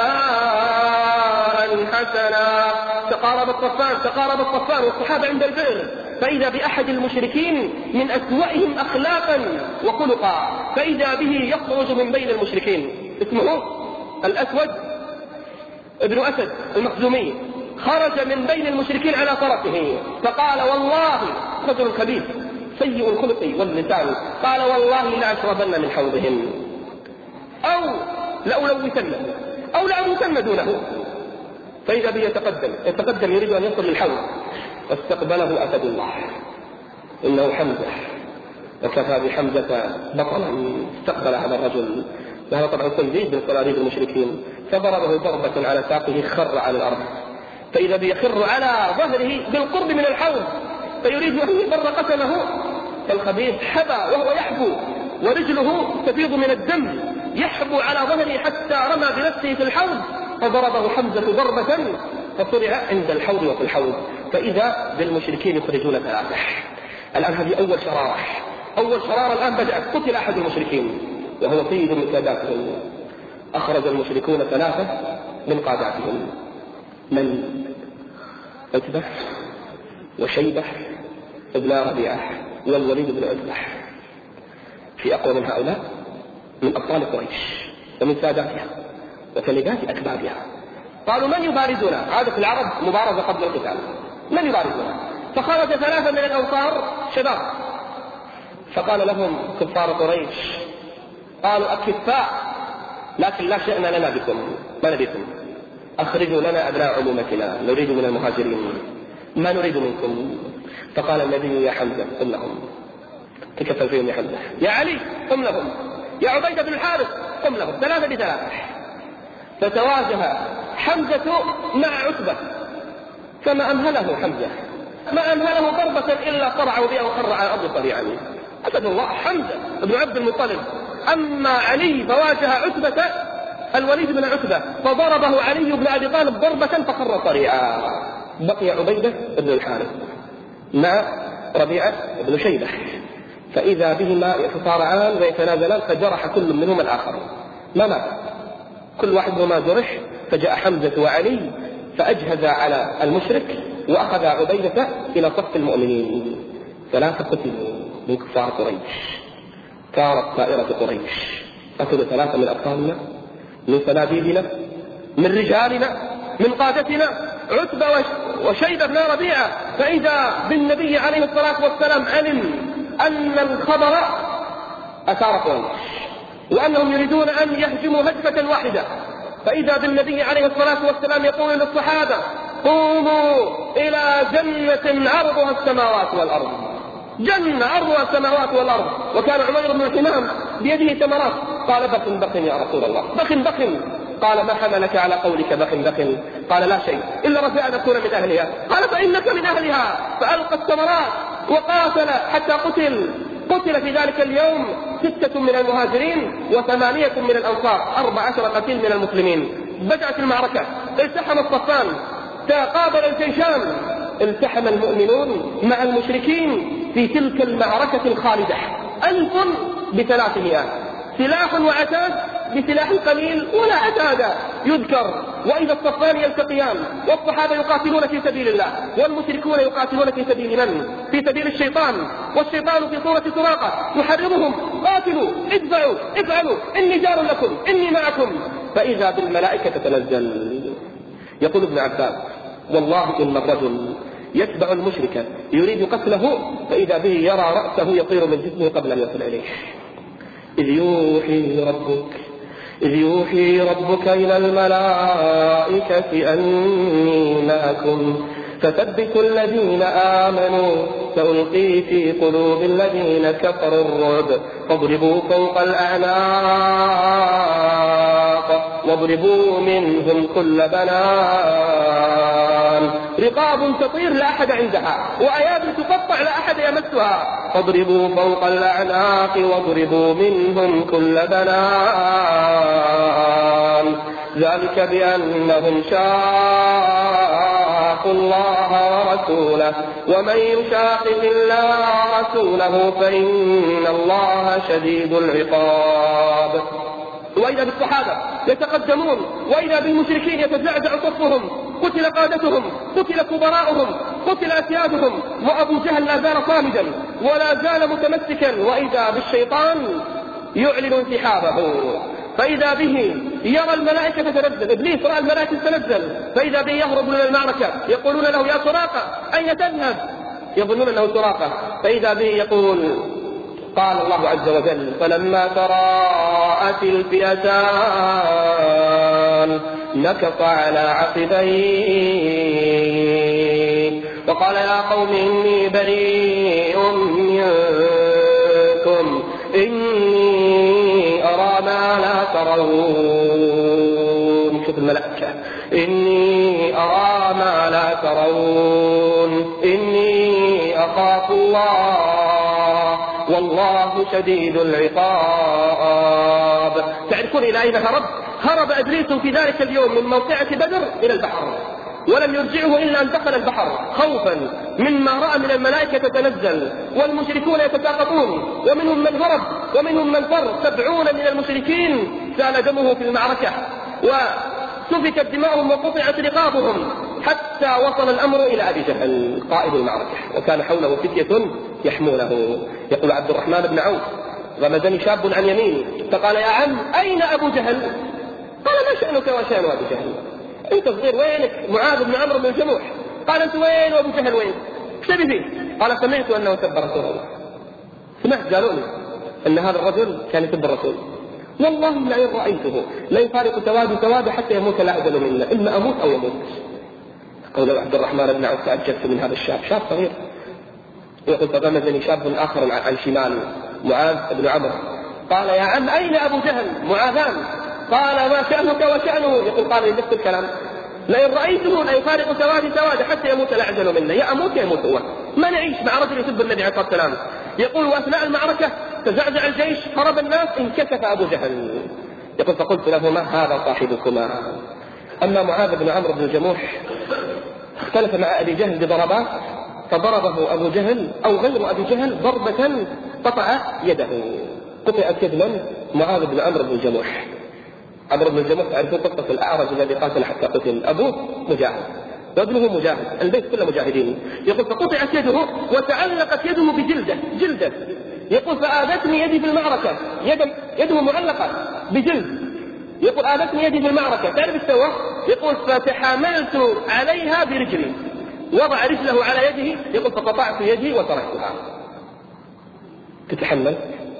بلاء حسنا. تقارب الصفان تقارب الصفان والصحابة عند البئر، فإذا بأحد المشركين من أسوأهم أخلاقا وخلقا، فإذا به يخرج من بين المشركين، اسمه الأسود ابن أسد المخزومي، خرج من بين المشركين على فرسه فقال والله، رجل خبيث سيء الخلق واللسان، قال والله لأشربن من حوضهم أو لألوثن أو لأموتن دونه. فإذا به يتقدم يتقدم يريد أن يصل للحوض، واستقبله أسد الله إنه حمزة، وكفى بحمزة بطلا. استقبل هذا الرجل، وهذا طبعا صنديد من صناديد المشركين، فضربه ضربة على ساقه خر على الأرض، فإذا به يخر على ظهره بالقرب من الحوض فيريد أن يبر قسمه، فالخبيث حبى وهو يحبو ورجله تفيض من الدم، يحبو على ظهره حتى رمى بنفسه في الحوض، فضربه حمزة ضربة فصرع عند الحوض وفي الحوض. فإذا بالمشركين يخرجون ثلاثة. الآن هذه أول شرارة، أول شرارة الآن بدأت، قتل أحد المشركين وهو سيد من ساداتهم. أخرج المشركون ثلاثة من قاداتهم، من عتبة وشيبة ابن ربيعة والوليد بن عتبة، في أقوى من هؤلاء من أبطال قريش ومن ساداتها وكلمات أكبابها. قالوا من يبارزنا؟ عادة العرب مبارزة قبل القتال، من يبارزنا؟ فخرج ثلاثة من الأنصار شباب، فقال لهم كفار قريش، قالوا أكفاء لكن لا شأن لنا بكم، ما نبيكم، أخرجوا لنا أبناء علومتنا، نريد من المهاجرين، ما نريد منكم. فقال النبي يا حمزة قم لهم، تكفل فيهم يا حمزة، يا علي قم لهم، يا عبيدة بن الحارث قم لهم، ثلاثة بثلاثة. فتواجه حمزة مع عتبة فما أمهله حمزة، ما أمهله ضربة إلا قرعوا بها وخر على الأرض صريعا. أسد الله حمزة بن عبد المطلب. أما علي فواجه عتبة الوليد بن عتبة فضربه علي بن أبي طالب ضربة فخر صريعا. بقي عبيدة بن الحارث مع ربيعة بن شيبة، فإذا بهما يتصارعان ويتنازلان، فجرح كل منهما الآخر، ما مات، كل واحد منهما جرح. فجاء حمزة وعلي فأجهز على المشرك وأخذ عبيدة إلى صف المؤمنين. ثلاثة قتلوا من كفار قريش، كانت طائرة قريش، قتلوا ثلاثة من أبطالنا، من صناديدنا، من رجالنا، من قادتنا، عتبة وشيبة بن ربيعة، فإذا بالنبي عليه الصلاة والسلام علم أن الخبر أثار قريش وأنهم يريدون أن يهجموا هجمة واحدة، فإذا بالنبي عليه الصلاة والسلام يقول للصحابة قوموا إلى جنة عرضها السماوات والأرض، جنة عرضها السماوات والأرض. وكان عمير بن الحمام بيده ثمرات، قال بخن بخن يا رسول الله، بخن بخن. قال ما حملك على قولك بخن بخن؟ قال لا شيء إلا رجاء أن أكون من أهلها. قال فإنك من أهلها. فألقى الثمرات وقاتل حتى قتل. قتل في ذلك اليوم ستة من المهاجرين وثمانية من الأنصار، أربع عشر قتيل من المسلمين. بدأت المعركة، التحم الصفان، تقابل الجيشان، التحم المؤمنون مع المشركين في تلك المعركة الخالدة، ألف بثلاثمائة، سلاح وعتاد بسلاح قليل ولا عتاد يذكر. وإذا الصفان يلتقيان والصحابة يقاتلون في سبيل الله والمشركون يقاتلون في سبيل من؟ في سبيل الشيطان، والشيطان في صورة سراقة يحرضهم قاتلوا ادفعوا افعلوا إني جار لكم إني معكم. فإذا بالملائكة تتنزل. يقول ابن عباس والله إن الرجل يتبع المشرك يريد قتله فإذا به يرى رأسه يطير من جسمه قبل أن يصل إليه. إذ يوحي ربك إذ يوحي ربك إلى الملائكة أني معكم فثبتوا الذين آمنوا سألقي في قلوب الذين كفروا الرعب فاضربوا فوق الأعناق واضربوا منهم كل بنان، رقاب تطير لا أحد عندها وأياد تقطع لا أحد يمسها، فاضربوا فوق الأعناق واضربوا منهم كل بنان، ذلك بأنهم شاقوا الله ورسوله ومن يشاقق الله ورسوله فإن الله شديد العقاب. وإذا بالصحابة يتقدمون وإذا بالمشركين يتزعزع صفهم، قتل قادتهم، قتل كبراؤهم، قتل أسيادهم، وأبو جهل لا زال صامدا ولا زال متمسكا، وإذا بالشيطان يعلن انسحابه، فإذا به يرى الملائكة تتنزل، إبليس رأى الملائكة تتنزل، فإذا به يهرب من المعركة، يقولون له يا سراقة أين تذهب؟ يظنون أنه سراقة، فإذا به يقول قال الله عز وجل فلما تراءت الفئتان نكص على عقبيه وقال يا قوم إني بريء منكم إني أرى ما لا ترون. شوف الملائكة، إني أرى ما لا ترون إني أخاف الله والله شديد العقاب. تعرفون إلى أين هرب؟ هرب إبليس في ذلك اليوم من موقعة بدر إلى البحر، ولم يرجعه إلا أن دخل البحر خوفا مما رأى من الملائكة تتنزل والمشركون يتساقطون، ومنهم من هرب ومنهم من فر. سبعون من المشركين سال دمه في المعركة وسفكت دماؤهم وقطعت رقابهم، حتى وصل الأمر إلى أبي جهل قائد المعركة، وكان حوله فتية يحمونه. يقول عبد الرحمن بن عوف غمزني شاب عن يميني فقال يا عم أين أبو جهل؟ قال ما شأنك وشأن أبو جهل؟ أنت صغير، وينك معاذ بن عمرو بن الجموح؟ قال أنت وين وأبو جهل وين؟ اكتبي فيه. قال سمعت أنه سب رسول الله، سمعت قالوا لي أن هذا الرجل كان يسب الرسول، والله لئن رأيته لا يفارق سواد سواد حتى يموت لا أجل منا، إما أموت أو يموت. قال عبد الرحمن بن عوف تعجبت من هذا الشاب، شاب صغير. يقول فغمزني شاب آخر عن شمال معاذ بن عمرو قال يا عم أين أبو جهل؟ معاذان. قال ما شأنك وشأنه؟ يقول قال لي نفس الكلام، لئن رأيته لا يفارق سواد سواد حتى يموت لا أجل منا، يا أموت يا يموت هو، ما نعيش مع رجل يسب النبي عليه الصلاة والسلام. يقول وأثناء المعركة تزعزع الجيش، هرب الناس، انكشف أبو جهل. يقول فقلت لهما هذا صاحبكما. أما معاذ بن عمرو بن الجموح اختلف مع أبي جهل بضربات، فضربه أبو جهل أو غير أبي جهل ضربة قطع يده، قطعت يد من؟ معاذ بن عمرو بن الجموح. عمرو بن الجموح تعرفون قصة الأعرج الذي قاتل حتى قتل، أبوه مجاهد وابنه مجاهد، البيت كله مجاهدين. يقول فقطعت يده وتعلقت يده بجلده جلده. يقول فآذتني يدي في المعركة، يد يده معلقة بجلد، يقول آذتني يدي في المعركة، تعرف ايش سوى؟ يقول فتحاملت عليها برجلي، وضع رجله على يده، يقول فقطعت يدي وتركتها. تتحمل؟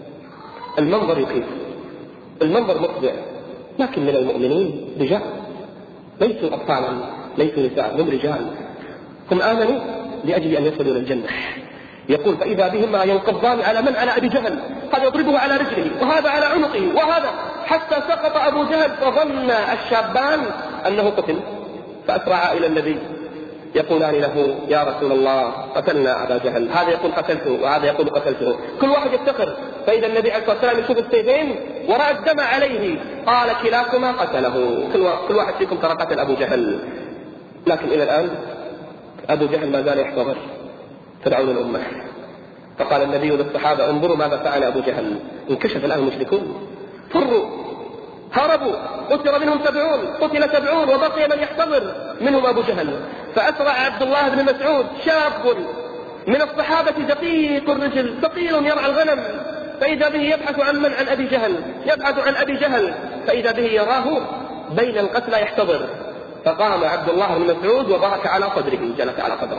المنظر يخيف، المنظر مخزع، لكن من المؤمنين رجال، ليسوا أطفالا، ليسوا نساء، هم رجال، هم آمنوا لأجل أن يصلوا إلى الجنة. يقول فإذا بهما ينقضان على من؟ على أبي جهل، هذا يضربه على رجله وهذا على عنقه وهذا، حتى سقط أبو جهل، فظن الشابان أنه قتل، فأسرعا إلى النبي يقولان له يا رسول الله قتلنا أبا جهل، هذا يقول قتلته وهذا يقول قتلته، كل واحد يفتخر. فإذا النبي عليه الصلاة والسلام يشوف السيفين ورأى الدم عليه، قال كلاكما قتله، كل واحد فيكم ترى قتل أبو جهل. لكن إلى الآن أبو جهل ما زال يحتضر فرعون الأمة. فقال النبي للصحابة انظروا ماذا فعل أبو جهل، انكشف الآن المشركون، فروا هربوا، قتل منهم سبعون، قتل سبعون وبقي من يحتضر منهم أبو جهل. فأسرع عبد الله بن مسعود شاب من الصحابة دقيق الرجل ثقيل يرعى الغنم، فإذا به يبحث عن من؟ عن أبي جهل، يبحث عن أبي جهل، فإذا به يراه بين القتلى يحتضر. فقام عبد الله بن مسعود وضحك على صدره، جلس على صدره،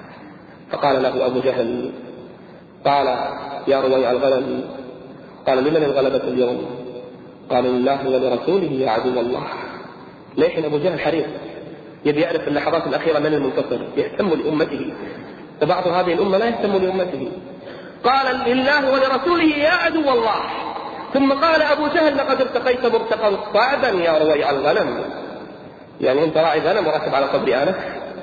فقال له أبو جهل، قال يا رويع الغنم، قال لمن الغلبة اليوم؟ قال لله ولرسوله يا عدو الله. ليحن أبو جهل حريص، يبي يعرف في اللحظات الأخيرة من المنتصر، يهتم لأمته، وبعض هذه الأمة لا يهتم لأمته. قال لله ولرسوله يا عدو الله، ثم قال أبو جهل لقد ارتقيت مرتقا صعبا يا رويع الغنم، يعني أنت راعي غنم وراكب على صدر آنف.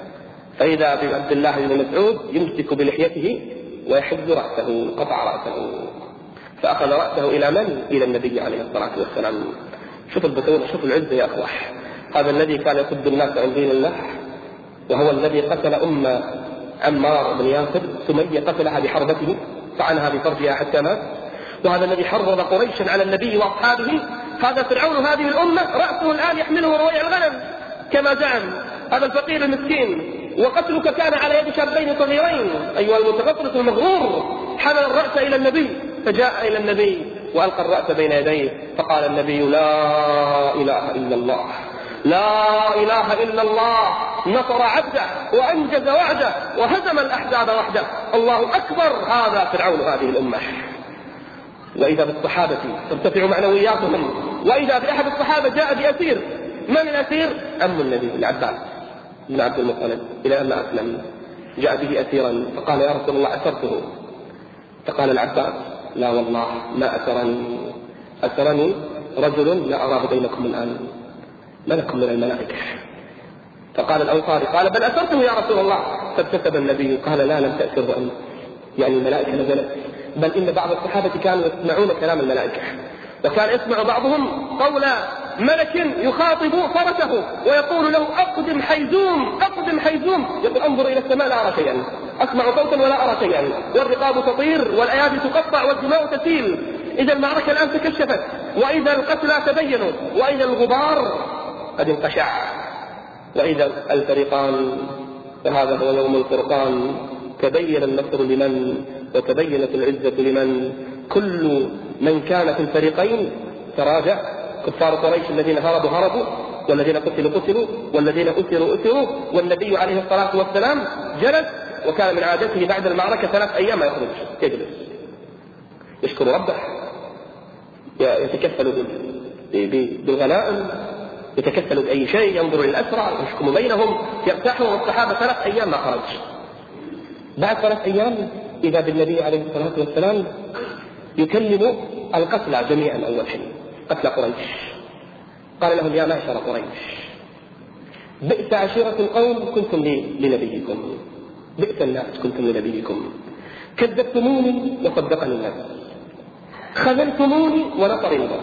فإذا بعبد الله بن مسعود يمسك بلحيته ويحد رأسه، قطع رأسه، فأخذ رأسه إلى من؟ إلى النبي عليه الصلاة والسلام. شوف البطولة، شوف العزة يا أخوة. هذا الذي كان يصد الناس عن دين الله، وهو الذي قتل أم عمار بن ياسر، سمية قتلها بحربته، طعنها بفرجها حتى مات، وهذا الذي حرض قريشا على النبي وأصحابه. هذا فرعون هذه الأمة، رأسه الآن يحمله رويع الغنم كما زعم هذا الفقير المسكين. وقتلك كان على يد شابين صغيرين أيها المتغطرس المغرور. حمل الرأس إلى النبي، فجاء إلى النبي وألقى الرأس بين يديه، فقال النبي لا إله إلا الله، لا إله إلا الله، نصر عبده وأنجز وعده وهزم الأحزاب وحده، الله أكبر. هذا فرعون هذه الأمة. وإذا بالصحابة ترتفع معنوياتهم، وإذا بأحد الصحابة جاء بأسير. من الأسير؟ أم النبي العباس بن عبد المطلب، إلى أن أسلم جاء به أسيرا، فقال يا رسول الله أسرته، فقال العباس لا والله ما أسرني، أسرني رجل لا أراه بينكم الآن، ملك من الملائكة. فقال الأنصاري قال بل أسرته يا رسول الله، فابتسم النبي قال لا لم تأسره أنت، يعني الملائكة نزلت، بل إن بعض الصحابة كانوا يسمعون كلام الملائكة، وكان يسمع بعضهم قول ملك يخاطب فرسه ويقول له أقدم حيزوم أقدم حيزوم، يقول انظر إلى السماء لا أرى شيئا، أسمع صوتا ولا أرى شيئا، والرقاب تطير والأيادي تقطع والدماء تسيل. إذا المعركة الآن تكشفت، وإذا القتلى تبينوا، وإذا الغبار قد انقشع، وإذا الفريقان، فهذا هو يوم الفرقان، تبين النصر لمن وتبينت العزة لمن. كل من كان في الفريقين تراجع، كفار قريش الذين هربوا هربوا، والذين قتلوا قتلوا، والذين أسروا أسروا، والنبي عليه الصلاة والسلام جلس، وكان من عادته بعد المعركة ثلاث أيام ما يخرج، يجلس يشكر ربه، يتكفل بالغنائم، يتكفل بأي شيء، ينظر إلى الأسرى، يحكم بينهم، يرتاحوا. والصحابة ثلاث أيام ما خرج. بعد ثلاث أيام إذا بالنبي عليه الصلاة والسلام يكلم القتلى جميعا. أول شيء قتلى قريش، قال لهم يا معشر قريش بئس عشيرة القوم كنتم لنبيكم، بئس الناس كنتم لنبيكم، كذبتموني وصدقني الناس، خذلتموني ونصرني الناس،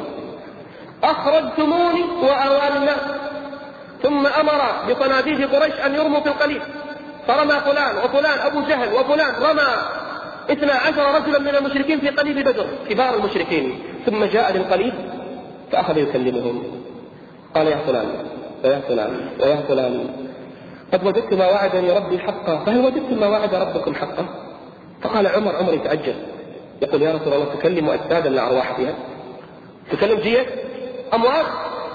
أخرجتموني وأواني الناس. ثم أمر بصناديد قريش أن يرموا في القليب، فرمى فلان وفلان أبو جهل وفلان، رمى اثنا عشر رجلا من المشركين في قليب بدر، كبار المشركين. ثم جاء للقليب فأخذ يكلمهم، قال يا فلان ويا فلان ويا فلان قد وجدت ما وعدني ربي حقا، فهل وجدتم ما وعد ربكم حقا؟ فقال عمر عمر يتعجب، يقول يا رسول الله تكلم أجسادا لا أرواح فيها، تكلم جيش أموات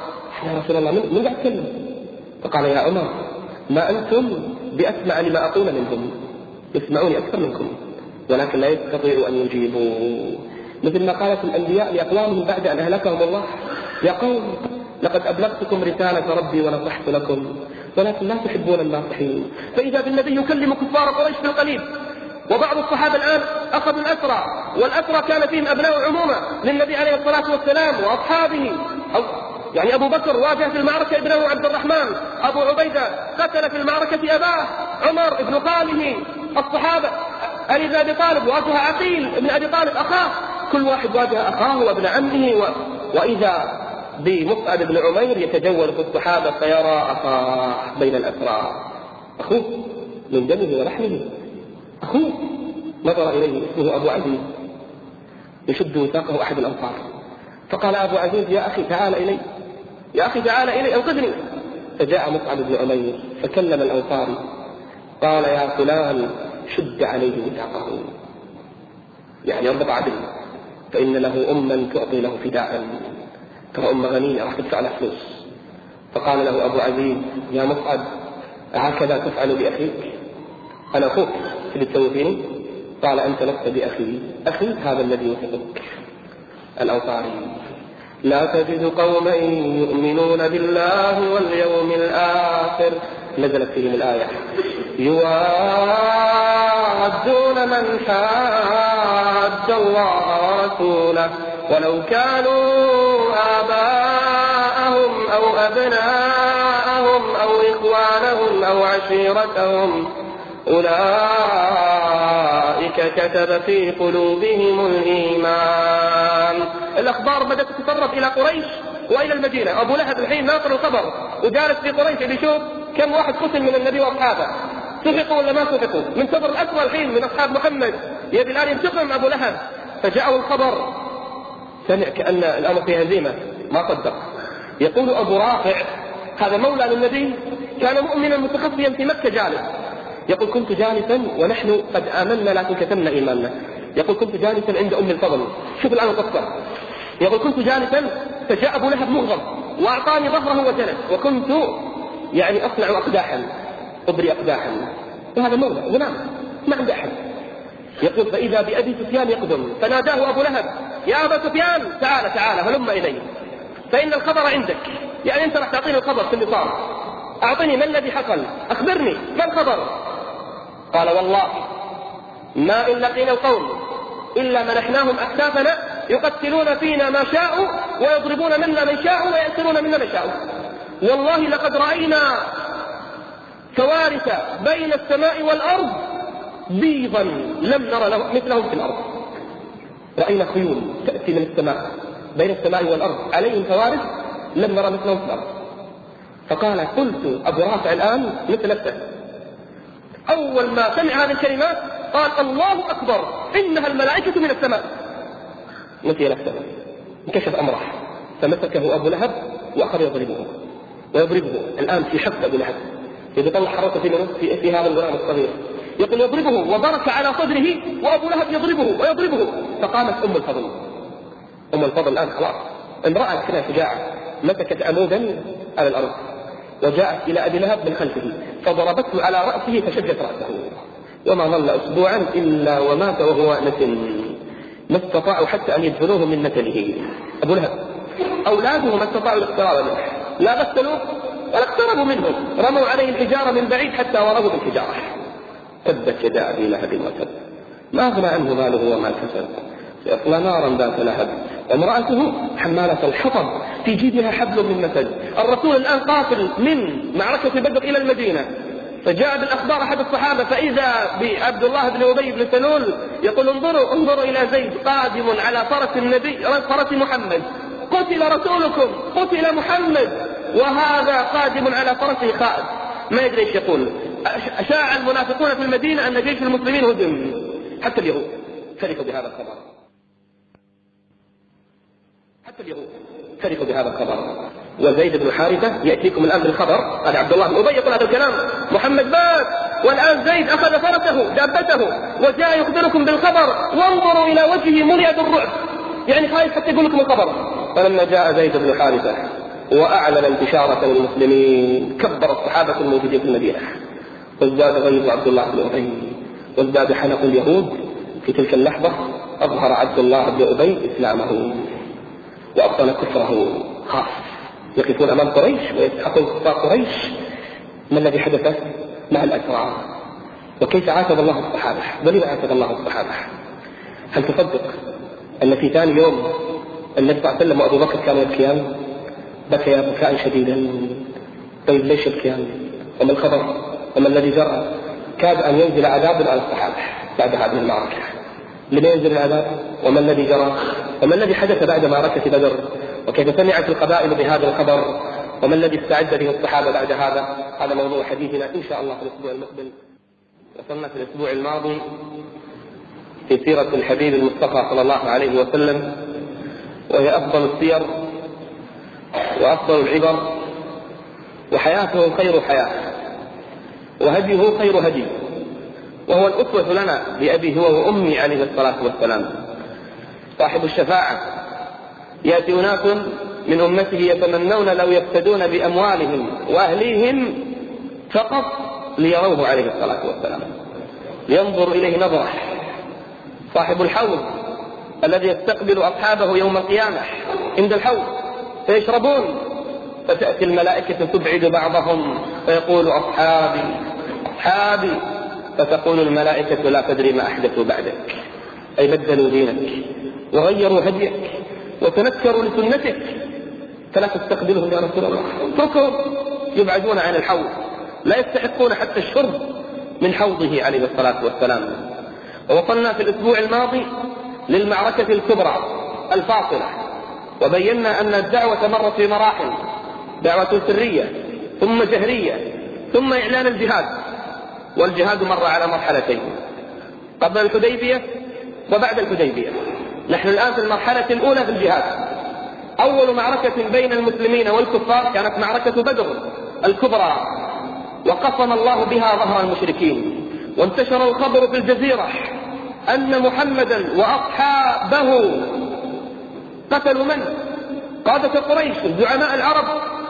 يا رسول الله من قاعد يتكلم؟ فقال يا عمر ما أنتم بأسمع لما أقول منهم، يسمعوني أكثر منكم ولكن لا يستطيعوا أن يجيبوا، مثل ما قالت الأنبياء لأقوامهم بعد أن أهلكهم الله: يا قوم لقد أبلغتكم رسالة ربي ونصحت لكم ولكن لا تحبون الناصحين. فإذا بالنبي يكلم كفار قريش في القليل، وبعض الصحابة الآن أخذوا الأسرى، والأسرى كان فيهم أبناء عمومة للنبي عليه الصلاة والسلام وأصحابه. أو يعني أبو بكر واجه في المعركة ابنه عبد الرحمن، أبو عبيدة قتل في المعركة أباه، عمر ابن خاله، الصحابة علي بن أبي طالب واجه عقيل ابن أبي طالب أخاه، كل واحد واجه أخاه وابن عمه. و... وإذا بمصعب بن عمير يتجول في الصحابة فيرى أخاه بين الأسرى، أخوه من دمه ولحمه، أخوه. نظر إليه اسمه أبو عزيز يشد وثاقه أحد الأنصار، فقال أبو عزيز يا أخي تعال إلي، يا أخي تعال إلي أنقذني. فجاء مصعب بن عمير فكلم الأنصاري قال يا فلان شد عليه وثاقه، يعني اربط عدل، فإن له أما تعطي له فداء، ترى أم غنية راح تدفع له فلوس. فقال له أبو عزيز يا مصعب هكذا تفعل بأخيك؟ أنا أخوك اللي تسوي فيني؟ قال أنت لست بأخي، أخي هذا الذي يثقك. الأنصاري: لا تجد قوما يؤمنون بالله واليوم الآخر، نزلت فيهم الآية: يوادون من حاد الله ورسوله ولو كانوا آباءهم أو أبناءهم أو إخوانهم أو عشيرتهم أولئك كتب في قلوبهم الإيمان. الأخبار بدأت تتطرق إلى قريش وإلى المدينة. أبو لهب الحين ناطر الخبر وجالس في قريش بيشوف كم واحد قتل من النبي وأصحابه، سحقوا ولا ما سحقوا، منتظر الأسوأ الحين من أصحاب محمد، يبي الآن ينتقم أبو لهب. فجاءه الخبر، سمع كأن الأمر فيه هزيمة، ما صدق. يقول أبو رافع هذا مولى للنبي كان مؤمنا متخفيا في مكة جالس، يقول كنت جالسا ونحن قد آمنا لكن كتمنا إيماننا. يقول كنت جالسا عند أم الفضل، شوف الآن القصة. يقول كنت جالسا فجاء أبو لهب مغضب وأعطاني ظهره وجلس، وكنت يعني أصنع أقداحا، أبري أقداحا، وهذا مولى غلام ما عنده أحد. يقول فإذا بأبي سفيان يقدم، فناداه أبو لهب يا أبا سفيان تعال تعال هلم إلي فإن الخبر عندك، يعني أنت راح تعطيني الخبر في اللي صار، أعطني ما الذي حصل، أخبرني ما الخبر. قال والله ما إن لقينا القوم إلا منحناهم أكتافنا يقتلون فينا ما شاءوا ويضربون منا من شاءوا ويأسرون منا من شاءوا، والله لقد رأينا كوارث بين السماء والأرض بيضا لم نرى مثلهم في الأرض. رأينا خيول تأتي من السماء بين السماء والأرض عليهم كوارث لم نرى مثلهم في الأرض. فقال قلت أبو رافع الآن مثل نفسه، أول ما سمع هذه الكلمات قال الله أكبر إنها الملائكة من السماء، نسي نفسه انكشف أمره، فمسكه أبو لهب وأخذ يضربه ويضربه. الآن في حفظ أبو لهب يطلع حركة في, في, في هذا الغلام الصغير، يقول يضربه وبرك على صدره وأبو لهب يضربه ويضربه. فقامت أم الفضل، أم الفضل الآن خلاص امرأة كنا شجاعة، مسكت عمودا على الأرض وجاءت إلى أبي لهب من خلفه فضربته على رأسه فشجت رأسه، وما ظل أسبوعا إلا ومات وهو نتن، ما استطاعوا حتى أن يدفنوه من نتنه. أبو لهب أولاده ما استطاعوا الاقتراب منه، لا غسلوه ولا اقتربوا منه، رموا عليه الحجارة من بعيد حتى ورموا بالحجارة. تبت يدا أبي لهب وتب، ما أغنى عنه ماله وما كسب، سيصلى نارا ذات لهب. امرأته حمالة الحطب في جيدها حبل من مسد. الرسول الآن قافل من معركة بدر إلى المدينة، فجاء بالأخبار أحد الصحابة فإذا بعبد الله بن أبي بن سلول يقول انظروا انظروا إلى زيد قادم على فرس النبي فرس محمد، قتل رسولكم قتل محمد وهذا قادم على فرسه خائف. ما يدري ايش يقول. أشاع المنافقون في المدينة أن جيش المسلمين هدم، حتى اليهود فرحوا بهذا الخبر، حتى اليهود فرحوا بهذا الخبر. وزيد بن حارثة يأتيكم الآن بالخبر، هذا عبد الله بن أبي يقول هذا الكلام، محمد مات والآن زيد أخذ فرسه دابته وجاء يخبركم بالخبر، وانظروا إلى وجهه ملئ بالرعب، يعني خايف حتى يقول لكم الخبر. فلما جاء زيد بن حارثة وأعلن البشارة للمسلمين، كبر الصحابة الموجودين في المدينة، وازداد غيظ عبد الله بن أبي، وازداد حنق اليهود. في تلك اللحظة أظهر عبد الله بن أبي إسلامه وأبطل كفره. خاف يقفون أمام قريش ويسحقون كفار قريش. ما الذي حدث مع الأسرى؟ وكيف عاتب الله الصحابة؟ ولما عاتب الله الصحابة؟ هل تصدق أن في ثاني يوم النبي صلى الله عليه وسلم وأبو بكر كانوا يبكيان؟ بكيا بكاء شديدا. طيب ليش يبكيان؟ وما الخبر؟ وما الذي جرى؟ كاد أن ينزل عذاب على الصحابة بعد هذه المعركة. لما ينزل العذاب؟ وما الذي جرى؟ وما الذي حدث بعد معركة بدر؟ وكيف سمعت القبائل بهذا الخبر؟ وما الذي استعد به الصحابة بعد هذا؟ هذا موضوع حديثنا إن شاء الله في الأسبوع المقبل. وصلنا في الأسبوع الماضي في سيرة الحبيب المصطفى صلى الله عليه وسلم، وهي أفضل السير وأفضل العبر، وحياته خير حياة، وهديه خير هدي، وهو الأسوة لنا بأبي هو وأمي عليه الصلاة والسلام، صاحب الشفاعة. يأتي أناس من أمته يتمنون لو يفتدون بأموالهم وأهليهم فقط ليروه عليه الصلاة والسلام، لينظر إليه نظرة. صاحب الحوض الذي يستقبل أصحابه يوم القيامة عند الحوض فيشربون، فتأتي الملائكة تبعد بعضهم فيقول أصحابي أصحابي، فتقول الملائكة لا تدري ما أحدثوا بعدك، أي بدلوا دينك وغيروا هديك وتنكروا لسنتك، فلا تستقبلهم يا رسول الله، اتركهم يبعدون عن الحوض، لا يستحقون حتى الشرب من حوضه عليه الصلاة والسلام. ووصلنا في الأسبوع الماضي للمعركة الكبرى الفاصلة، وبينا أن الدعوة مرت في مراحل: دعوة سرية، ثم جهرية، ثم إعلان الجهاد. والجهاد مر على مرحلتين: قبل الحديبية وبعد الحديبية. نحن الآن في المرحلة الأولى في الجهاد. أول معركة بين المسلمين والكفار كانت معركة بدر الكبرى، وقسم الله بها ظهر المشركين، وانتشر الخبر في الجزيرة أن محمدا وأصحابه قتلوا من؟ قادة قريش، زعماء العرب،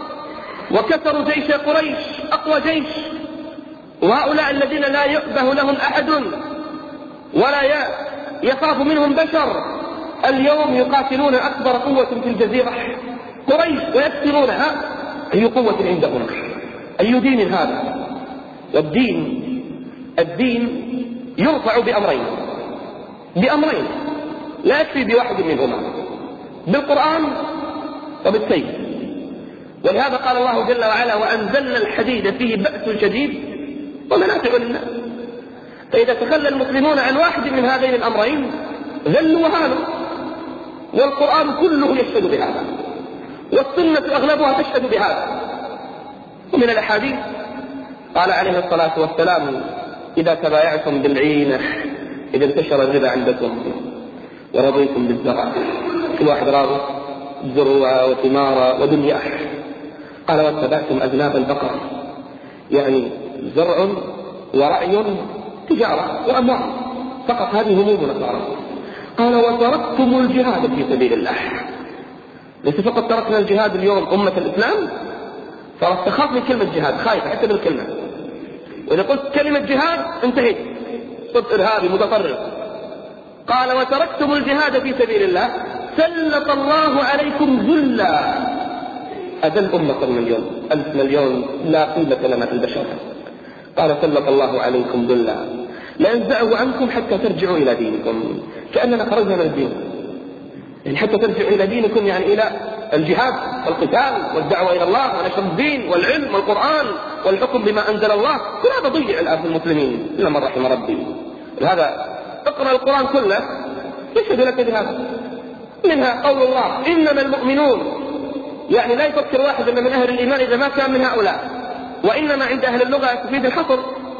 وكسروا جيش قريش أقوى جيش. وهؤلاء الذين لا يؤبه لهم أحد ولا يخاف منهم بشر اليوم يقاتلون أكبر قوة في الجزيرة قريش ويكسرونها. أي قوة عندهم؟ أي دين هذا؟ والدين الدين يرفع بأمرين بأمرين لا يكفي بواحد منهما: بالقرآن وبالسيف. ولهذا قال الله جل وعلا: وأنزلنا الحديد فيه بأس شديد ومنافع للناس. فإذا تخلى المسلمون عن واحد من هذين الأمرين ذلوا وهانوا. والقرآن كله يشهد بهذا، والسنة أغلبها تشهد بهذا. ومن الأحاديث قال عليه الصلاة والسلام: إذا تبايعتم بالعينة إذا انتشر الربا عندكم ورضيتم بالزرع. كل واحد راضي زروع وثمار ودنيا. قال: واتبعتم أذناب البقر، يعني زرع ورعي تجارة وأموال فقط، هذه همومنا صارت. قال: وتركتم الجهاد في سبيل الله. ليس فقط تركنا الجهاد اليوم أمة الإسلام، صارت تخاف من كلمة جهاد، خايفة حتى بالكلمة. وإذا قلت كلمة جهاد انتهيت، صرت إرهابي متطرف. قال: وتركتم الجهاد في سبيل الله سلط الله عليكم ذلا. أذل أمة من اليوم، ألف مليون لا قيمة لنا في البشر. قال: سلط الله عليكم ذلا لا ينزعه عنكم حتى ترجعوا إلى دينكم. كأننا خرجنا من الدين، يعني حتى ترجعوا إلى دينكم، يعني إلى الجهاد والقتال والدعوة إلى الله ونشر الدين والعلم والقرآن والحكم بما أنزل الله. كل هذا ضيع الآن في المسلمين إلا من رحم ربي. لهذا اقرأ القرآن كله يشهد لك بهذا. منها قول الله: إنما المؤمنون، يعني لا يفكر واحد أن من أهل الإيمان إذا ما كان من هؤلاء، وإنما عند أهل اللغة تفيد الحصر.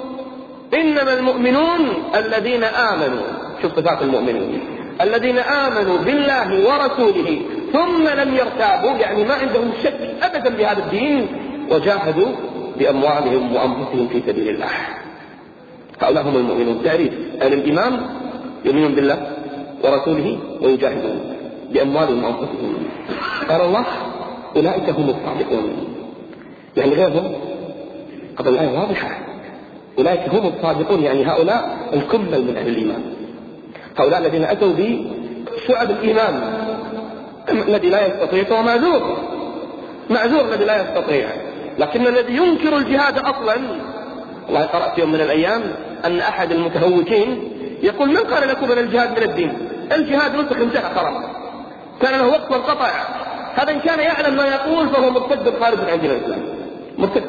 إنما المؤمنون الذين آمنوا، شوف صفات المؤمنين: الذين آمنوا بالله ورسوله ثم لم يرتابوا، يعني ما عندهم شك أبدا بهذا الدين، وجاهدوا بأموالهم وأنفسهم في سبيل الله. هؤلاء هم المؤمنون. تعريف أهل الإيمان: يؤمنون بالله ورسوله ويجاهدون بأموالهم وأنفسهم. قال الله: أولئك هم الصادقون. يعني غيرهم قبل الآية واضحة، أولئك هم الصادقون، يعني هؤلاء الكمل من أهل الإيمان، هؤلاء الذين أتوا بشعب الإيمان. الذي لا يستطيع فهو معذور، معذور الذي لا يستطيع. لكن الذي ينكر الجهاد أصلا، والله قرأت يوم من الأيام أن أحد المتهوكين يقول: من قال لكم أن الجهاد من الدين؟ الجهاد نسخ انتهى خلاص، كان له وقت وانقطع. هذا إن كان يعلم ما يقول فهو مرتد خارج عن دين الإسلام، مرتد،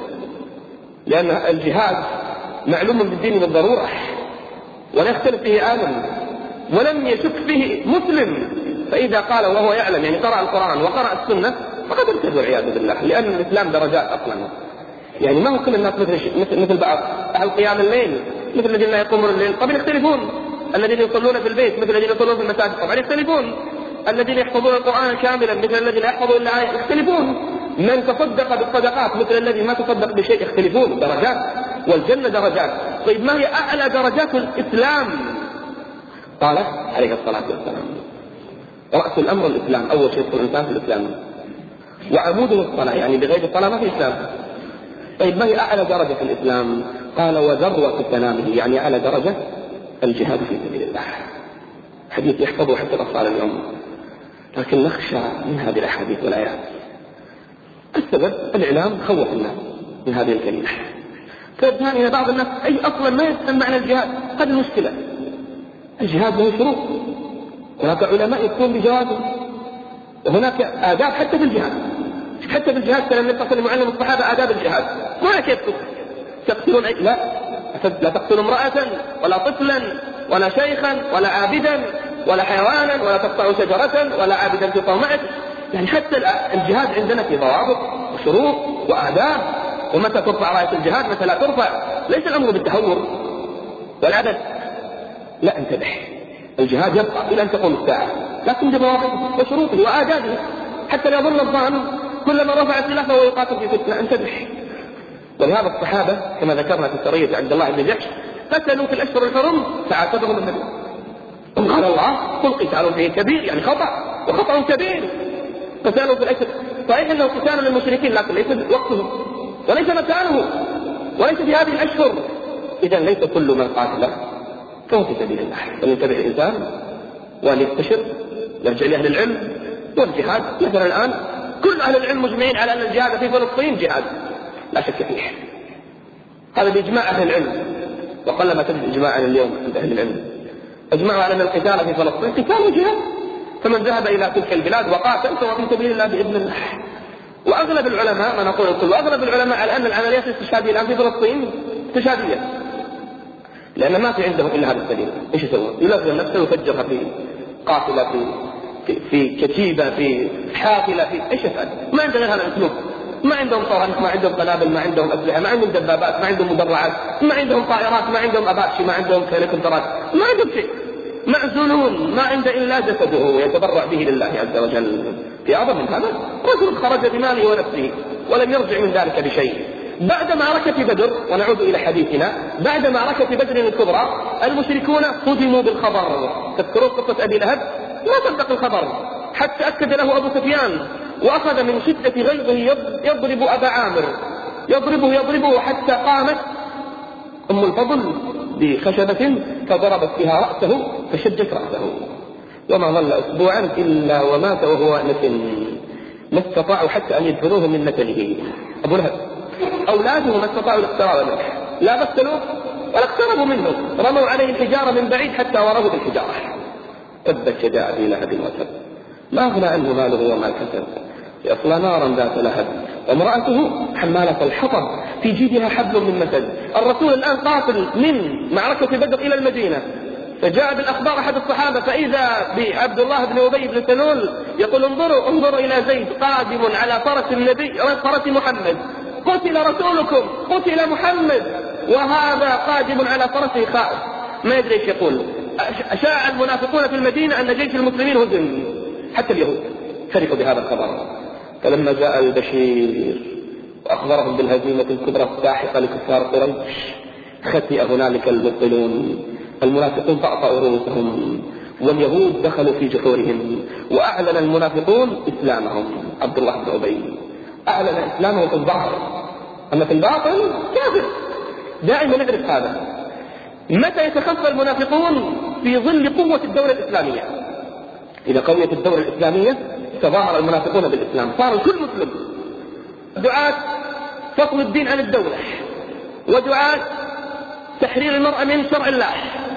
لأن الجهاد معلوم بالدين بالضرورة ولا يختلف فيه عالم ولم يشك فيه مسلم. فإذا قال وهو يعلم، يعني قرأ القرآن وقرأ السنة، فقد ارتد والعياذ بالله، لأن الإسلام درجات أصلا. يعني ما هو كل الناس مثل مثل, مثل بعض. أهل قيام الليل مثل الذين لا يقومون الليل طبعا يختلفون، الذين يصلون في البيت مثل الذين يصلون في المساجد طبعا يختلفون، الذين يحفظون القرآن كاملا مثل الذين لا يحفظون إلا آية يختلفون، من تصدق بالصدقات مثل الذي ما تصدق بشيء يختلفون، درجات، والجنة درجات. طيب ما هي أعلى درجات الإسلام؟ قال عليه الصلاة والسلام: رأس الأمر الإسلام، أول شيء يدخل الإنسان في الإسلام، وعموده الصلاة، يعني بغير الصلاة ما في إسلام. طيب ما هي أعلى درجة في الإسلام؟ قال: وذروة سنامه، يعني أعلى درجة الجهاد في سبيل الله. حديث يحفظه حتى الأطفال اليوم، لكن نخشى من هذه الأحاديث والآيات. السبب الإعلام خوف الناس من هذه الكلمة. فالثاني بعض الناس أي أصلا ما يفهم معنى الجهاد، هذه المشكلة. الجهاد له شروط، هناك علماء يكون بجوازه، وهناك آداب حتى في الجهاد. حتى في الجهاد كان النبي صلى الله عليه وسلم معلم الصحابة آداب الجهاد. ما كيف تقتلون؟ لا لا تقتلوا امرأة ولا طفلا ولا شيخا ولا عابدا ولا حيوانا ولا تقطعوا شجرة ولا عابدا في صومعة. يعني حتى الجهاد عندنا في ضوابط وشروط وآداب، ومتى ترفع راية الجهاد متى لا ترفع. ليس الأمر بالتهور والعبث، لا، انتبه، الجهاد يبقى إلى أن تقوم الساعة، لكن بضوابطه وشروطه وآدابه، حتى لا يظن الظان كلما رفع سلاحه ويقاتل في فتنة. انتبه. ولهذا الصحابة كما ذكرنا في سرية عبد الله بن جحش قتلوا في الأشهر الحرم فعاتبهم النبي، قال الله: قل قتال فيه كبير، يعني خطأ وخطأ كبير. قتالوا في الأشهر، صحيح أنه قتال للمشركين لكن ليس وقته وليس مكانه وليس في هذه الأشهر. إذن ليس كل من قاتل فهو في سبيل الله. فلينتبه الإنسان وليستشر، يرجع لأهل العلم. والجهاد مثلا الآن كل أهل العلم مجمعين على أن الجهاد في فلسطين جهاد لا شك فيه، هذا بإجماع أهل العلم، وقلما تجد إجماعا اليوم عند أهل العلم. أجمعوا على أن القتال في فلسطين قتال وجهاد، فمن ذهب إلى تلك البلاد وقاتل فهو في سبيل الله بإذن الله. وأغلب العلماء، ما نقول الكل، وأغلب العلماء على أن العمليات الاستشهادية الآن في فلسطين استشهادية، لأن ما في عندهم إلا هذا السبيل. إيش يسوون؟ يلغوا نفسه ويفجرها في قافلة، في في, في كتيبة، في حافلة، في إيش يفعل؟ ما عنده غير هذا الأسلوب. ما عندهم صواريخ، ما عندهم قنابل، ما عندهم أسلحة، ما عندهم دبابات، ما عندهم مدرعات، ما عندهم طائرات، ما عندهم أباتشي، ما عندهم هليكوبترات، ما عندهم شيء. معزولون، ما عنده إلا جسده يتبرع به لله عز وجل. في أعظم من هذا رجل خرج بماله ونفسه ولم يرجع من ذلك بشيء. بعد معركة بدر، ونعود إلى حديثنا، بعد معركة بدر الكبرى المشركون صدموا بالخبر. تذكرون قصة أبي لهب؟ ما صدق الخبر حتى أكد له أبو سفيان، وأخذ من شدة غيظه يضرب أبا عامر، يضربه يضربه حتى قامت أم الفضل بخشبة فضربت فيها رأسه فشجت رأسه، وما ظل أسبوعا إلا ومات وهو نتن. ما استطاعوا حتى أن يدفنوه من نتنه. أبو لهب أولاده ما استطاعوا الاقتراب منه، لا غسلوه ولا اقتربوا منه، رموا عليه الحجارة من بعيد حتى وراه بالحجارة. تبت يدا أبي لهب وتب، ما أغنى عنه ماله وما كسب، يصلى نارا ذات لهب، وامرأته حمالة الحطب في جيدها حبل من مسد. الرسول الآن قاتل من معركة بدر إلى المدينة، فجاء بالأخبار أحد الصحابة فإذا بعبد الله بن أبي بن سلول يقول: انظروا انظروا إلى زيد قادم على فرس النبي، فرس محمد، قتل رسولكم، قتل محمد، وهذا قادم على فرسه خائف. ما يدري ايش يقول. أشاع المنافقون في المدينة أن جيش المسلمين هزم، حتى اليهود فرحوا بهذا الخبر. فلما جاء البشير وأخبرهم بالهزيمة الكبرى الساحقة لكفار قريش خسئ هنالك المبطلون، المنافقون طأطأوا رؤوسهم، واليهود دخلوا في جحورهم، وأعلن المنافقون إسلامهم. عبد الله بن أبي أعلن إسلامه في الظاهر، أما في الباطن كافر. دائما نعرف هذا. متى يتخفى المنافقون؟ في ظل قوة الدولة الإسلامية. إذا قويت الدولة الإسلامية تظاهر المنافقون بالإسلام، صار الكل مسلم. دعاة فصل الدين عن الدولة، ودعاة تحرير المرأة من شرع الله،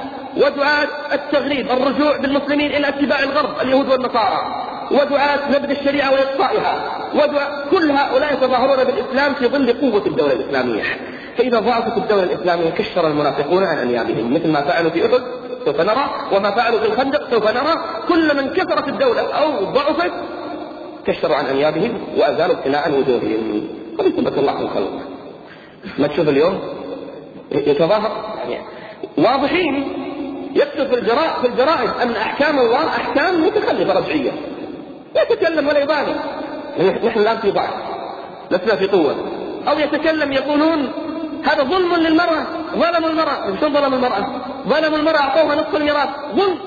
ودعاة التغريب الرجوع بالمسلمين إلى اتباع الغرب اليهود والنصارى، ودعاة نبذ الشريعة وإقصائها، ودعاة كل هؤلاء يتظاهرون بالإسلام في ظل قوة الدولة الإسلامية. فإذا ضعفت الدولة الإسلامية كشر المنافقون عن أنيابهم، مثل ما فعلوا في أحد سوف نرى، وما فعلوا في الخندق سوف نرى. كل من كثرت الدولة أو ضعفت كشروا عن أنيابهم وأزالوا ابتلاء وجوههم. وليثبت الله الخلق. ما تشوف اليوم يتظاهر يعني واضحين، يكتب في الجرائد في الجرائد أن أحكام الله أحكام متخلفة رجعية، يتكلم ولا يبالي. نحن الآن في ضعف، لسنا في قوة. أو يتكلم يقولون هذا ظلم للمرأة، ظلموا المرأة. شو ظلم المرأة؟ ظلموا المرأة، أعطوها نصف الميراث، ظلم.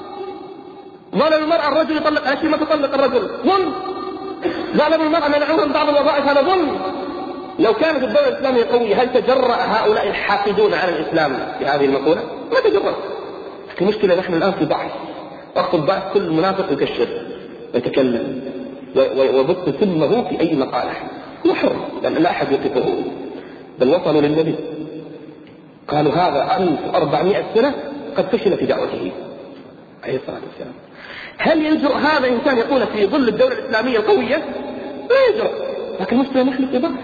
ظلم المرأة، الرجل يطلق على شيء ما تطلق الرجل، ظلم. ظلموا المرأة، منعوهم بعض الوظائف، هذا ظلم. لو كانت الدولة الإسلامية قوية هل تجرأ هؤلاء الحاقدون على الإسلام في هذه المقولة؟ ما تجرأ. لكن المشكلة نحن الآن في ضعف، وقت الضعف كل منافق يكشر ويتكلم ويبث ثمه في أي مقالة، هو حر لأن لا أحد يقفه. بل وصلوا للنبي قالوا هذا ألف وأربعمائة سنة قد فشل في دعوته عليه الصلاة والسلام. هل يجرؤ هذا إنسان يقول في ظل الدولة الإسلامية القوية؟ لا يجرؤ. لكن المشكلة نحن في ضعف.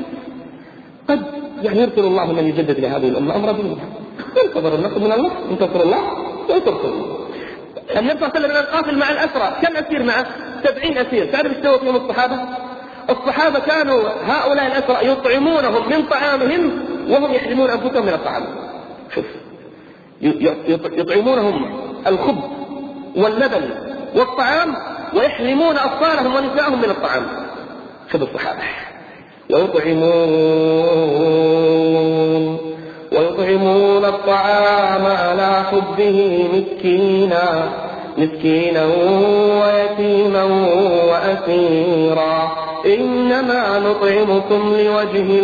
قد يعني يرسل الله من يجدد لهذه الأمة أمر دينها، ينتظر النصر من الله، ينتصر الله وينتصر. النبي صلى الله عليه وسلم القافل مع الأسرى كم أسير معه؟ سبعين أسير. تعرف ايش سووا فيهم الصحابة؟ الصحابة كانوا هؤلاء الأسرى يطعمونهم من طعامهم وهم يحرمون أنفسهم من الطعام. شوف، يطعمونهم الخبز واللبن والطعام ويحرمون أطفالهم ونساءهم من الطعام. شوف الصحابة، ويطعمون ويطعمون الطعام على حبه مسكينا مسكينا ويتيما وأسيرا إنما نطعمكم لوجه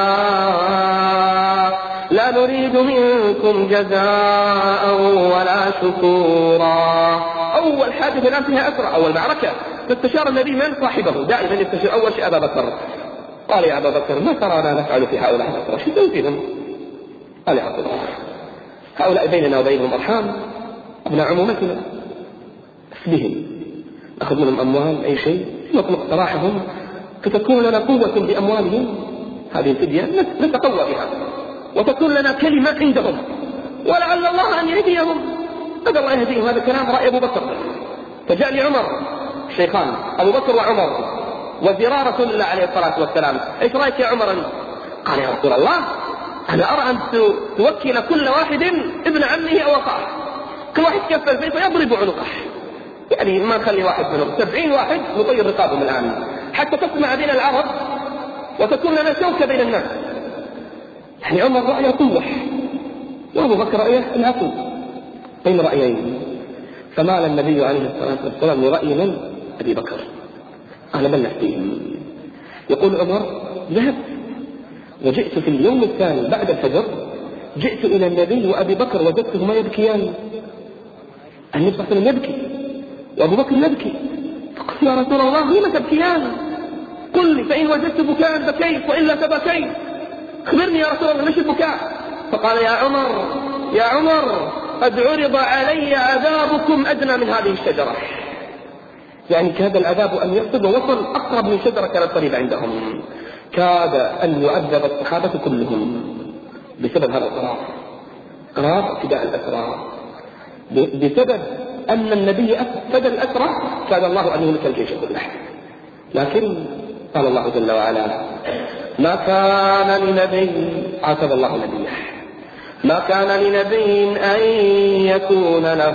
الله لا نريد منكم جزاء ولا شكورا. أول حادث الآن فيها أسرى، أول معركة فاستشار النبي من صاحبه، دائما يستشير أول شيء أبا بكر. قال يا أبا بكر ما ترانا نفعل في هؤلاء الأسرى؟ شو نسوي فيهم؟ قال يا عبد الله هؤلاء بيننا وبينهم أرحام، ابن عمومتنا، بهم نأخذ منهم أموال أي شيء نطلق سراحهم فتكون لنا قوة بأموالهم، هذه الفدية نتقوى بها وتكون لنا كلمة عندهم ولعل الله أن يهديهم. هذا الله يهديهم. هذا كلام رأي أبو بكر. فجاء لي عمر، الشيخان أبو بكر وعمر وزراء رسول الله عليه الصلاة والسلام، إيش رأيك يا عمر؟ قال يا رسول الله أنا أرى أن توكل كل واحد ابن عمه أو أخاه، كل واحد كفل فيه فيضرب عنقه، يعني ما نخلي واحد منهم، سبعين واحد نطير رقابهم الآن حتى تسمع بين العرب وتكون لنا شوكة بين الناس. يعني عمر رأيه قوة وأبو بكر رأيه العفو، بين رأيين. فمال النبي عليه الصلاة والسلام لرأي من؟ أبي بكر. أنا بل نحكيهم. يقول عمر ذهب وجئت في اليوم الثاني بعد الفجر، جئت إلى النبي وأبي بكر وجدتهما يبكيان. النبي صلى الله عليه وسلم يبكي وأبو بكر يبكي، فقلت يا رسول الله لما تبكيان؟ قل لي فإن وجدت بكاء بكيت وإلا تبكيت، خبرني يا رسول الله ليش البكاء؟ فقال يا عمر يا عمر قد عرض علي عذابكم أدنى من هذه الشجرة. يعني كاد العذاب أن يصل ووصل أقرب من شجرة كانت قريبة عندهم، كاد أن يعذب الصحابة كلهم بسبب هذا القرار، قرار ابتداء الأسرار، بسبب أن النبي أفسد الأسرى كاد الله أن يهلك الجيش كله. لكن قال الله جل وعلا ما كان لنبي، عاتب الله نبيه، ما كان لنبي أن يكون له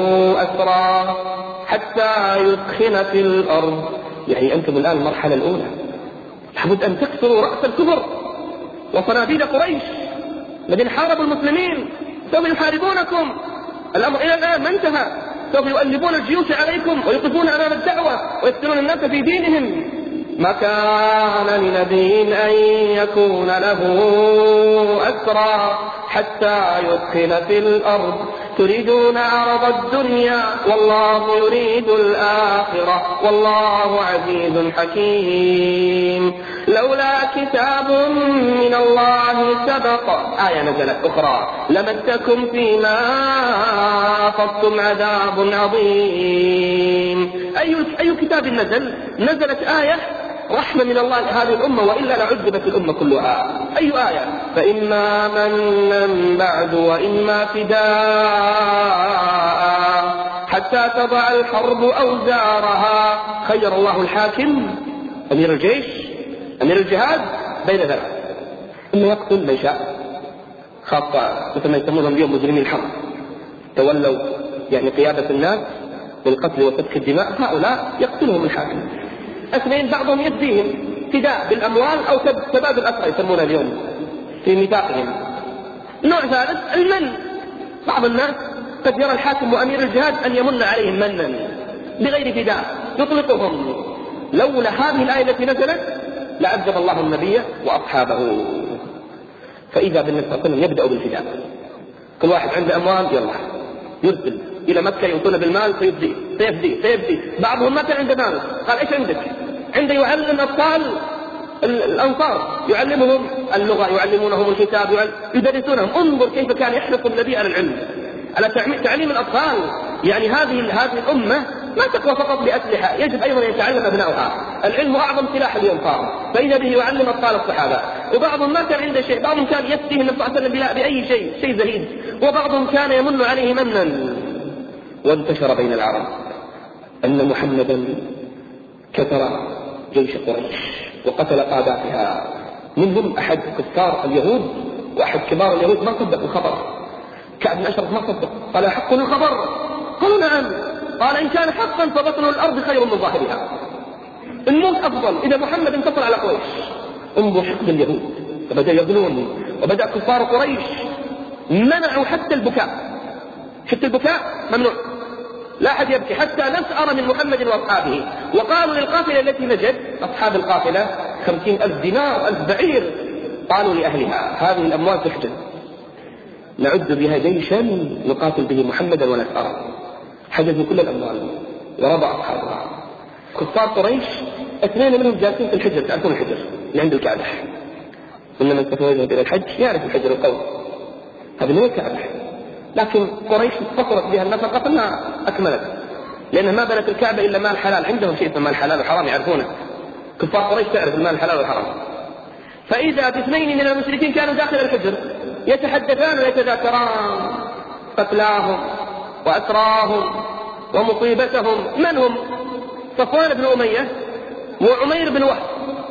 أسرى حتى يدخن في الأرض. يعني أنتم الآن المرحلة الأولى، لابد أن تكسروا رأس الكفر وصناديد قريش الذين حاربوا المسلمين، سوف يحاربونكم. الأمر إلى الآن ما انتهى، سوف يؤلبون الجيوش عليكم ويقفون أمام الدعوة ويقتلون الناس في دينهم. ما كان لنبي أن يكون له أسرى حتى يدخل في الأرض تريدون عرض الدنيا والله يريد الآخرة والله عزيز حكيم. لولا كتاب من الله سبق آية نزلت أخرى لمسكم فيما أخذتم عذاب عظيم. أي أي كتاب نزل؟ نزلت آية رحمة من الله لهذه الأمة وإلا لعذبت الأمة كلها. أي آية؟ فإما منا بعد وإما فداء حتى تضع الحرب أوزارها. خير الله الحاكم أمير الجيش أمير الجهاد بين ذلك إنه يقتل من شاء، خاصة مثل ما يسمونهم اليوم مجرمين الحرب تولوا يعني قيادة الناس بالقتل وسفك الدماء، هؤلاء يقتلهم الحاكم. اثنين بعضهم يفديهم فداء بالأموال أو تبادل أسرى يسمونها اليوم في ميثاقهم. نوع ثالث المن، بعض الناس قد يرى الحاكم وأمير الجهاد أن يمن عليهم منا بغير فداء يطلقهم. لولا هذه الآية التي نزلت لعذب الله النبي وأصحابه. فإذا بالنبي صلى الله عليه وسلم يبدأ بالفداء، كل واحد عنده أموال يلا يرسل إلى مكة يعطون بالمال فيفدي فيفدي فيفدي. بعضهم ما كان عنده مال قال إيش عندك؟ عنده يعلم أطفال الأنصار، يعلمهم اللغة يعلمونهم الكتاب يدرسونهم. انظر كيف كان يحرص النبي على العلم على تعليم الأطفال. يعني هذه هذه الأمة ما تقوى فقط بأسلحة، يجب أيضا أن يتعلم أبناؤها. العلم أعظم سلاح اليوم صار، فإذا به يعلم أطفال الصحابة. وبعضهم ما كان عنده شيء، بعضهم كان يفتيه النبي صلى الله عليه وسلم بأي شيء شيء زهيد، وبعضهم كان يمن عليه منا. وانتشر بين العرب أن محمدا كثر جيش قريش وقتل قاداتها، منهم أحد كفار اليهود وأحد كبار اليهود ما صدق الخبر. كعب بن أشرف ما صدق، قال حق الخبر؟ قالوا نعم. قال إن كان حقا فبطن الأرض خير من ظاهرها، الموت أفضل إذا محمد انتصر على قريش. انظر حقد اليهود، فبدأ يظلون وبدأ كفار قريش منعوا حتى البكاء. حتى البكاء ممنوع، لا أحد يبكي حتى نسأر من محمد وأصحابه. وقالوا للقافلة التي نجد أصحاب القافلة خمسين ألف دينار ألف بعير، قالوا لأهلها هذه الأموال تحجز، نعد بها جيشا نقاتل به محمدا ونسأره. حجزوا كل الأموال وربع أصحابها. كفار قريش اثنين منهم جالسين في الحجر، تعرفون الحجر اللي عند الكعبة، إنما من كفر يذهب إلى الحج يعرف الحجر القوي هذا من الكعبة. لكن قريش فصلت بها النفقة فما أكملت، لأنها ما بنت الكعبة إلا مال حلال. عندهم شيء اسمه مال حلال وحرام يعرفونه، كفار قريش تعرف المال الحلال والحرام. فإذا باثنين من المشركين كانوا داخل الحجر يتحدثان ويتذاكران قتلاهم وأسراهم ومصيبتهم. من هم؟ صفوان بن أمية وعمير بن وهب،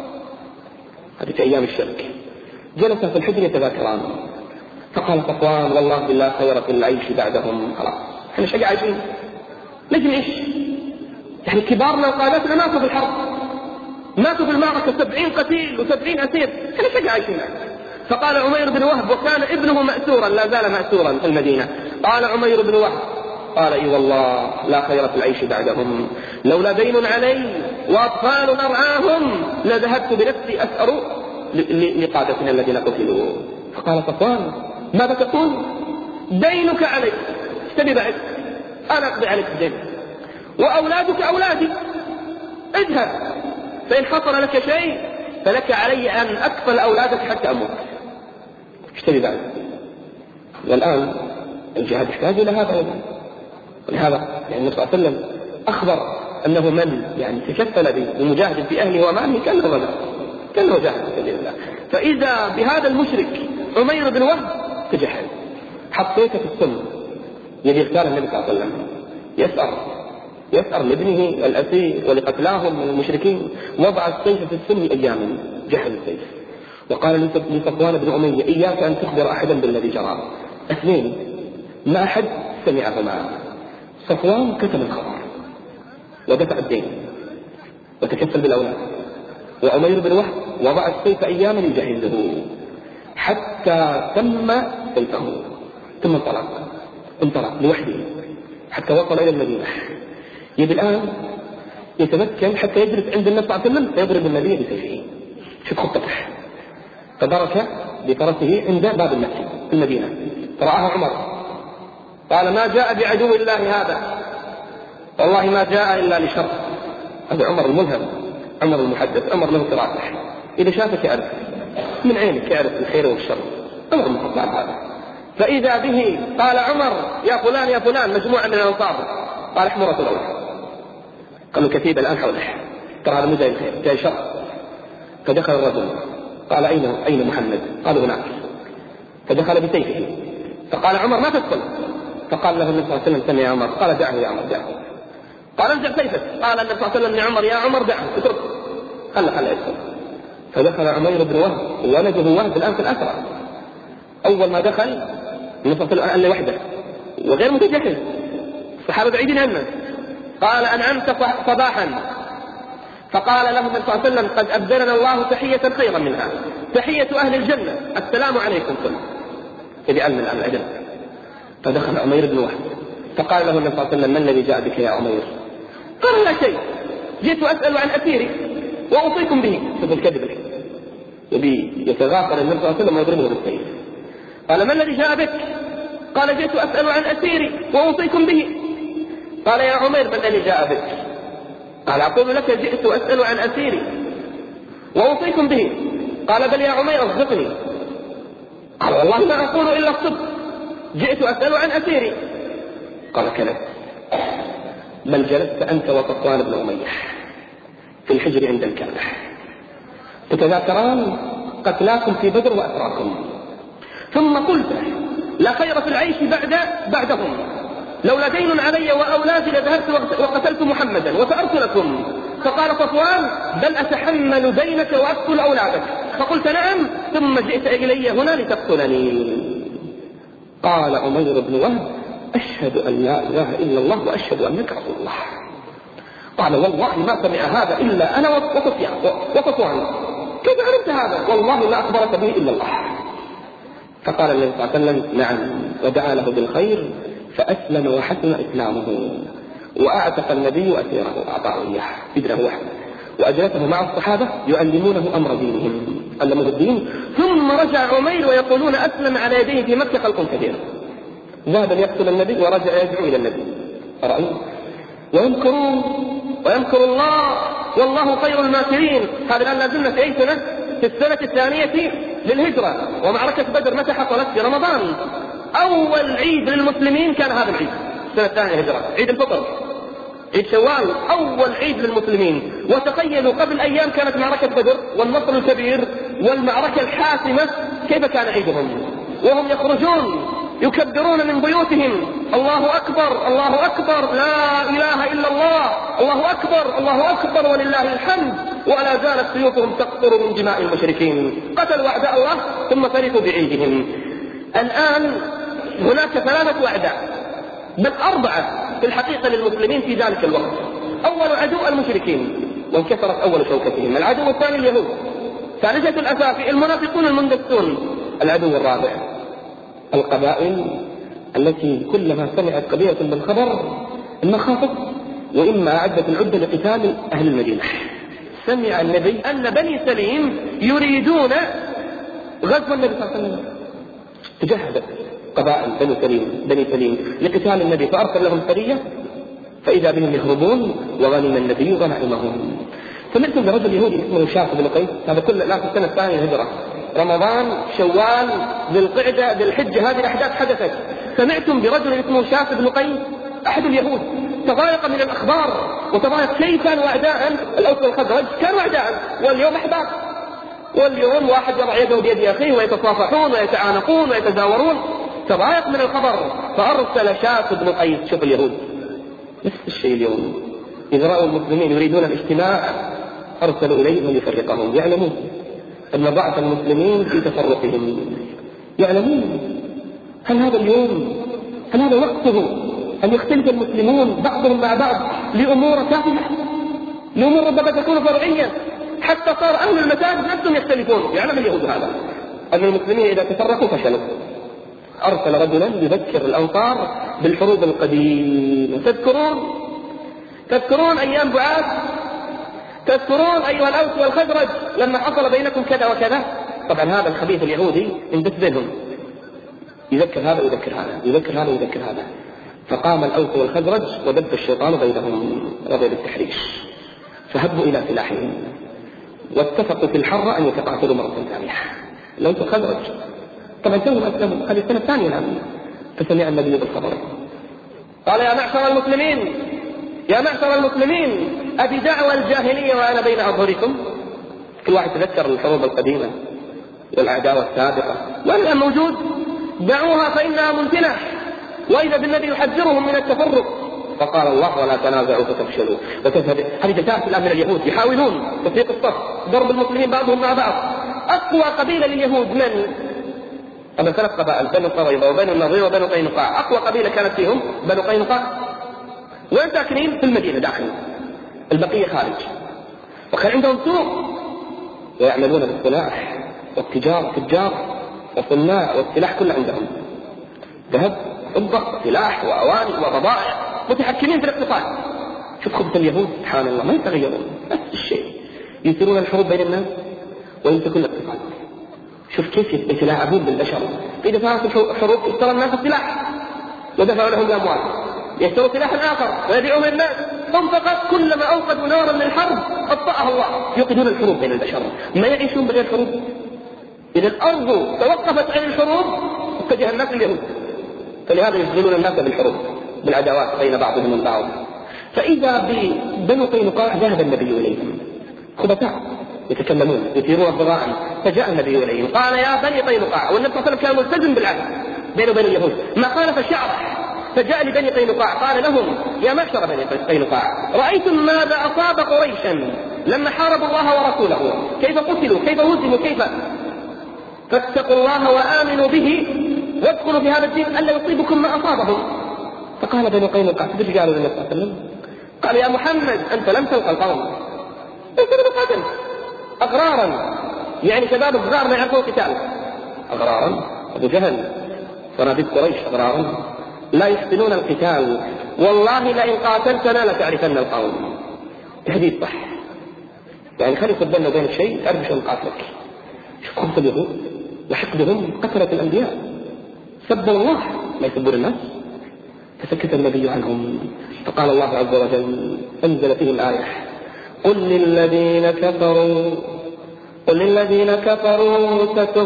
هذه في أيام الشرك. جلسا في الحجر يتذاكران، فقال صفوان والله بالله خيرة العيش بعدهم، خلاص احنا شقا عايشين نجي نعيش، يعني كبارنا وقاداتنا ماتوا في الحرب، ماتوا في المعركة سبعين قتيل وسبعين أسير، احنا شقا عايشين. فقال عمير بن وهب وكان ابنه مأسورا لا زال مأسورا في المدينة، قال عمير بن وهب قال اي والله لا خير في العيش بعدهم، لولا دين علي وأطفال نرعاهم لذهبت بنفسي أسأر لقادتنا الذين قتلوا. فقال صفوان ماذا تقول؟ دينك علي، اشتري بعد أنا أقضي عليك الدين، وأولادك أولادي، اذهب فإن حصل لك شيء فلك علي أن أكفل أولادك حتى أموت، اشتري بعد. والآن الجهاد يحتاج إلى هذا أيضا، ولهذا يعني النبي صلى الله عليه وسلم أخبر أنه من يعني تكفل بمجاهد في أهله وماله كأنه رجل كأنه جاهد في سبيل الله. فإذا بهذا المشرك عمير بن وهب تجحد، حطيته في السم الذي اختار النبي صلى الله عليه وسلم، يسأر يسأر لابنه الأسير ولقتلاهم من المشركين، وضع السيف في السم أياما، جحد السيف. وقال لصفوان بن أمية إياك أن تخبر أحدا بالذي جرى. اثنين ما أحد سمعهما، صفوان كتم الخبر ودفع الدين وتكفل بالأولاد، وعمير بن وهب وضع السيف أياما يجهزه حتى تم سيفه، ثم انطلق انطلق لوحده حتى وصل إلى المدينة. يبي الآن يتمكن حتى يجلس عند النبي صلى الله عليه وسلم فيضرب النبي بسيفه. شوف خطته. فبرك بفرسه عند باب المسجد في المدينة، فرآه عمر قال: ما جاء بعدو الله هذا، والله ما جاء إلا لشر. هذا عمر الملهم، عمر المحدث، عمر له تراث، إذا شافك يعرف من عينك، يعرف الخير والشر. عمر بن الخطاب هذا. فإذا به قال عمر: يا فلان يا فلان، مجموعة من الأنصار. قال: احمر رسول الله. قالوا كتيبة الآن حوله، ترى هذا مو جاي الخير، جاي شر. فدخل الرجل قال: أين أين محمد؟ قالوا: هناك. فدخل بسيفه فقال عمر: ما تدخل. فقال له النبي صلى الله عليه وسلم: سمع يا عمر. قال: دعه يا عمر، دعه. قال: انزع سيفك. قال النبي صلى الله عليه وسلم لعمر: يا عمر دعه، اتركه، خله خله يدخل. فدخل عمير بن وهب، ولده وهب الآن في الأسرى. أول ما دخل النبي صلى الله عليه وسلم وحده وغير متجهز، الصحابة بعيدين عنه. قال: أنعمت صباحا. فقال له النبي صلى الله عليه وسلم: قد أبدلنا الله تحية خيرا منها، تحية أهل الجنة، السلام عليكم كل. يبي علم الآن العجل. فدخل عمير بن وهب فقال له النبي صلى الله عليه وسلم: ما الذي جاء بك يا عمير؟ قال: لا شيء، جئت أسأل عن أسيري وأوصيكم به. شوف الكذب، يبي يتغافر النبي صلى الله عليه وسلم ويضربه بالسيف. قال: ما الذي جاء بك؟ قال: جئت أسأل عن أسيري وأوصيكم به. قال: يا عمير ما الذي جاء بك؟ قال: أقول لك جئت أسأل عن أسيري وأوصيكم به. قال: بل يا عمير اصدقني. قال: والله ما أقول إلا الصدق، جئت أسأل عن أسيري. قال: كذا، بل جلست أنت وصفوان بن أمية في الحجر عند الكعبة تتذاكران قتلاكم في بدر وأسراكم، ثم قلت: لا خير في العيش بعد بعدهم، لولا دين علي وأولادي لذهبت وقتلت محمدا وسأرت لكم. فقال صفوان: بل أتحمل دينك وأقتل أولادك. فقلت: نعم، ثم جئت إلي هنا لتقتلني. قال عمير بن وهب: أشهد أن لا إله إلا الله وأشهد أنك رسول الله. قال: والله ما سمع هذا إلا أنا وصفوان. كيف عرفت هذا؟ والله ما أخبرك به إلا الله. فقال النبي صلى الله عليه وسلم: نعم، ودعا له بالخير فأسلم وحسن إسلامه، وأعتق النبي أسيره أعطاه إياه ابنه وحده، وأجلسه مع الصحابة يعلمونه أمر دينهم، علموه الدين. ثم رجع عمير ويقولون أسلم على يديه في مكة خلق كثير. ذهب يقتل النبي ورجع يدعو إلى النبي. رأيه ويمكرون ويمكر الله والله خير الماكرين. هذا الآن لازلنا في أي سنة؟ في السنة الثانية للهجرة، ومعركة بدر متى حصلت؟ في رمضان. أول عيد للمسلمين كان هذا العيد، السنة الثانية للهجرة، عيد الفطر، عيد شوال، أول عيد للمسلمين. وتخيلوا قبل أيام كانت معركة بدر والنصر الكبير والمعركة الحاسمة، كيف كان عيدهم؟ وهم يخرجون يكبرون من بيوتهم: الله أكبر الله أكبر، لا إله إلا الله، الله أكبر الله أكبر ولله الحمد، ولا زالت سيوفهم تقطر من دماء المشركين. قتلوا أعداء الله ثم فرحوا بعيدهم. الآن هناك ثلاثة أعداء، بل أربعة في الحقيقة للمسلمين في ذلك الوقت. أول عدو المشركين وانكسرت أول شوكتهم، العدو الثاني اليهود، ثالثة الأسافي المنافقون المندسون، العدو الرابع القبائل التي كلما سمعت قبيلة بالخبر إما خافت وإما أعدت العدة لقتال أهل المدينة. سمع النبي أن بني سليم يريدون غزو النبي صلى الله عليه وسلم، تجهزت قبائل بني سليم بني سليم لقتال النبي، فأرسل لهم سرية فإذا بهم يهربون وغنم النبي غنائمهم. سمعتم برجل يهودي اسمه شاف بن قيس، هذا كل لا في السنة الثانية الهجرة، رمضان شوال ذي القعدة ذي الحجة، هذه الأحداث حدثت. سمعتم برجل اسمه شاف بن قيس أحد اليهود تضايق من الأخبار وتضايق. كيف كانوا أعداء؟ الأوس والخزرج كانوا أعداء واليوم أحباب، واليوم واحد يضع يده بيد أخيه ويتصافحون ويتعانقون ويتزاورون. تضايق من الخبر فأرسل شاف بن قيس. شوف اليهود نفس الشيء اليوم، إذا رأوا المسلمين يريدون الاجتماع أرسلوا إليهم من يفرقهم. يعلمون أن ضعف المسلمين في تفرقهم، يعلمون. هل هذا اليوم هل هذا وقته أن يختلف المسلمون بعضهم مع بعض لأمور تافهة، لأمور ربما تكون فرعية، حتى صار أهل المساجد نفسهم يختلفون؟ يعلم اليهود هذا، أن المسلمين إذا تفرقوا فشلوا. أرسل رجلا يذكر الأنصار بالحروب القديمة. تذكرون تذكرون أيام بعاث؟ تذكرون أيها الأوس والخزرج لما حصل بينكم كذا وكذا؟ طبعا هذا الخبيث اليهودي انبت بينهم، يذكر هذا ويذكر هذا، يذكر هذا ويذكر هذا. فقام الأوس والخزرج ودب الشيطان بينهم رضي بالتحريش، فهبوا إلى سلاحهم واتفقوا في الحرة أن يتقاتلوا مرة ثانية. الأوس والخزرج طبعا توهم أسلموا، هذه السنة الثانية الآن. فسمع النبي بالخبر قال: يا معشر المسلمين، يا معشر المسلمين، أبي دعوى الجاهلية وأنا بين أظهركم. كل واحد تذكر الحروب القديمة والعداوة السابقة والآن موجود، دعوها فإنها منتنة. وإذا بالنبي يحذرهم من التفرق، فقال الله: ولا تنازعوا فتفشلوا وتذهب. هذه جتات الآن من اليهود يحاولون تفريق الصف، ضرب المسلمين بعضهم مع بعض. أقوى قبيلة لليهود من؟ أما ثلاث قبائل: بنو قريظة وبنو النضير وبنو قينقاع. أقوى قبيلة كانت فيهم بنو قينقاع. وين ساكنين؟ في المدينة داخل، البقية خارج. وكان عندهم سوق ويعملون بالسلاح والتجار، تجار وصناع، والسلاح كله عندهم، ذهب، فضة، سلاح وأواني وبضائع، متحكمين في الاقتصاد. شوف خبث اليهود سبحان الله، ما يتغيرون، نفس الشيء، يثيرون الحروب بين الناس ويمسكون الاقتصاد. شوف كيف يتلاعبون بالبشر. إذا صارت الحروب اشترى الناس السلاح ودفعوا لهم الأموال، يشتروا سلاحا آخر ويبيعون الناس. هم فقط كلما أوقدوا نارا للحرب أطفأها الله. يوقدون الحروب بين البشر، ما يعيشون بغير حروب. إذا الأرض توقفت عن الحروب اتجه الناس لليهود، فلهذا يشغلون الناس بالحروب بالعداوات بين بعضهم البعض. فإذا ببنو قينقاع ذهب النبي إليهم خبثاء يتكلمون يثيرون الضغائن، فجاء النبي إليهم قال: يا بني قينقاع. والنبي صلى الله عليه وسلم كان ملتزم بالعهد بينه وبين اليهود، ما خالف شعره. فجاء لبني قينقاع قال لهم: يا معشر بني قينقاع، رأيتم ماذا أصاب قريشا لما حاربوا الله ورسوله، كيف قتلوا، كيف هزموا، كيف، فاتقوا الله وآمنوا به وادخلوا في هذا الدين ألا يصيبكم ما أصابهم. فقال بني قينقاع: ايش قالوا للنبي صلى الله عليه وسلم؟ قال: يا محمد، أنت لم تلقى القوم، أنت بقدم أغرارا، يعني شباب الصغار ما يعرفون قتال. أغرارا، أبو جهل صناديد قريش أغرارا لا يحسنون القتال، والله لئن قاتلتنا لتعرفن القوم. حديث صح، يعني خلي يصدقنا بين الشيء تعرف شو نقاتلك. شوف خبث اليهود وحقدهم، قتلت الأنبياء، سبوا الله ما يسبون الناس. فسكت النبي عنهم، فقال الله عز وجل أنزل فيه الآية: قل للذين كفروا قل للذين كفروا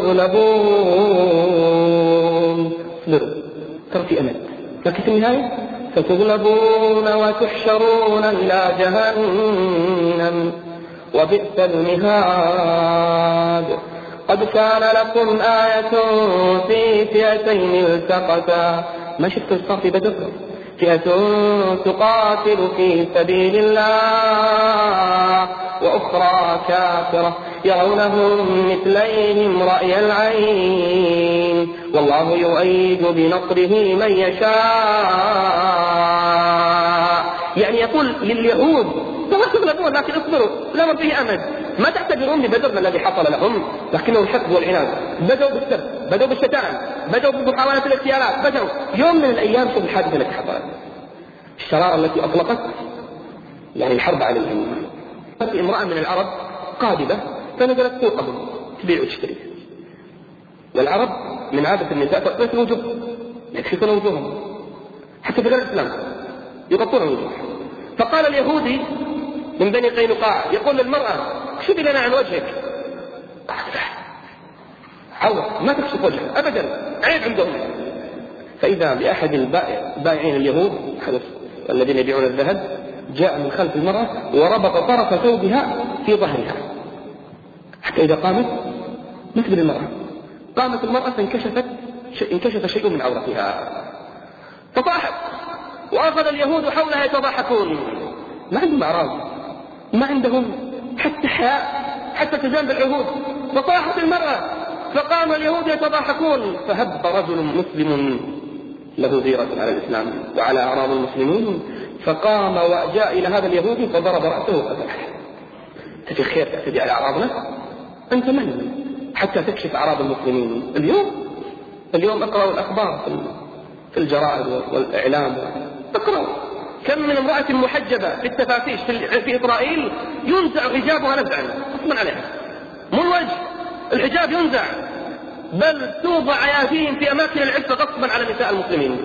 ستغلبون. اصبروا، ترى في أمل، لكن في النهاية ستغلبون وتحشرون إلى جهنم وبئس المهاد. قد كان لكم آية في فئتين التقتا. ما شفت صار في بدر؟ فئة تقاتل في سبيل الله وأخرى كافرة يرونهم مثليهم رأي العين والله يؤيد بنصره من يشاء. يعني يقول لليهود: تغلبون لكن اصبروا، لا فيه أمد، ما تعتبرون ببدر الذي حصل لهم، لكنه الحقد والعناد. بدأوا بالسب، بدأوا بالشتائم، بدأوا بمحاولة الاغتيالات، بدأوا يوم من الأيام شوف الحادثة التي حصلت، الشرارة التي أطلقت، يعني الحرب عليهم. في امرأة من العرب قادمة فنزلت سوقهم تبيع وتشتري، والعرب من عادة النساء تقص الوجوه، يكشفون وجوههم حتى في غير الإسلام يغطون الوجوه. فقال اليهودي من بني قينقاع يقول للمرأة: اكشفي لنا عن وجهك. عورة، ما تكشف وجهك أبدا، عيب عندهم. فإذا بأحد البائعين اليهود الذين يبيعون الذهب جاء من خلف المرأة وربط طرف ثوبها في ظهرها حتى إذا قامت مثل المرأة، قامت المرأة فانكشفت انكشف شيء من عورتها، فطاحت وأخذ اليهود حولها يتضاحكون. ما عندهم أعراض، ما عندهم حتى حياء، حتى تجانب العهود. فطاحت المرأة فقام اليهود يتضاحكون، فهب رجل مسلم له غيرة على الإسلام وعلى أعراض المسلمين، فقام وجاء إلى هذا اليهودي فضرب رأسه وقتله. تفي خير تأتي على أعراضنا؟ أنت من حتى تكشف أعراض المسلمين؟ اليوم اليوم اقرأوا الأخبار في الجرائد والإعلام، اقرأوا كم من امرأة محجبة في التفاتيش في إسرائيل ينزع حجابها نزعا غصبا عليها، مو الوجه، الحجاب ينزع، بل توضع أياديهم في أماكن العفة غصبا على نساء المسلمين.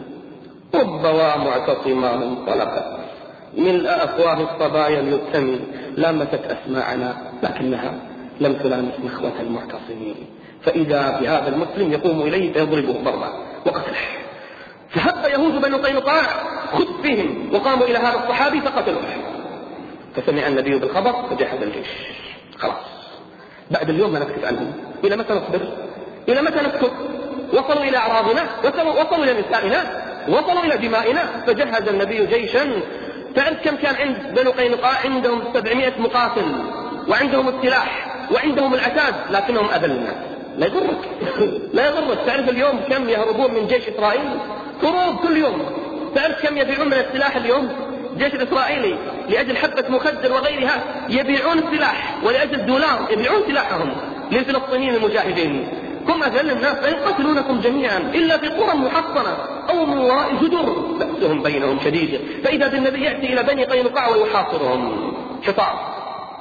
رب ومعتصما انطلقت ملء أفواه الصبايا اليتم لامست أسماعنا لكنها لم تلامس نخوة المعتصمين، فإذا بهذا المسلم يقوم إليه فيضربه ضربا وقتله. فهب يهود بنو قينقاع خذ فيهم وقاموا إلى هذا الصحابي فقتلوه. فسمع النبي بالخبر فجهز الجيش. خلاص بعد اليوم ما نسكت عنهم. إلى متى نصبر؟ إلى متى نسكت؟ وصلوا إلى أعراضنا، وصلوا, وصلوا إلى نسائنا، وصلوا إلى دمائنا. فجهز النبي جيشا. تعرف كم كان عند بنو قينقاع؟ عندهم سبعمائة مقاتل، وعندهم السلاح وعندهم العتاد، لكنهم أذل الناس. لا يضرك لا يضرك. تعرف اليوم كم يهربون من جيش إسرائيل؟ هروب كل يوم. تعرف كم يبيعون من السلاح اليوم؟ الجيش الإسرائيلي لأجل حبة مخدر وغيرها يبيعون السلاح، ولأجل دولار يبيعون سلاحهم للفلسطينيين المجاهدين. هم أذل الناس لا يقاتلونكم جميعا إلا في قرى محصنة أو من وراء جدر بأسهم بينهم شديد. فإذا بالنبي يأتي إلى بني قينقاع ويحاصرهم حصار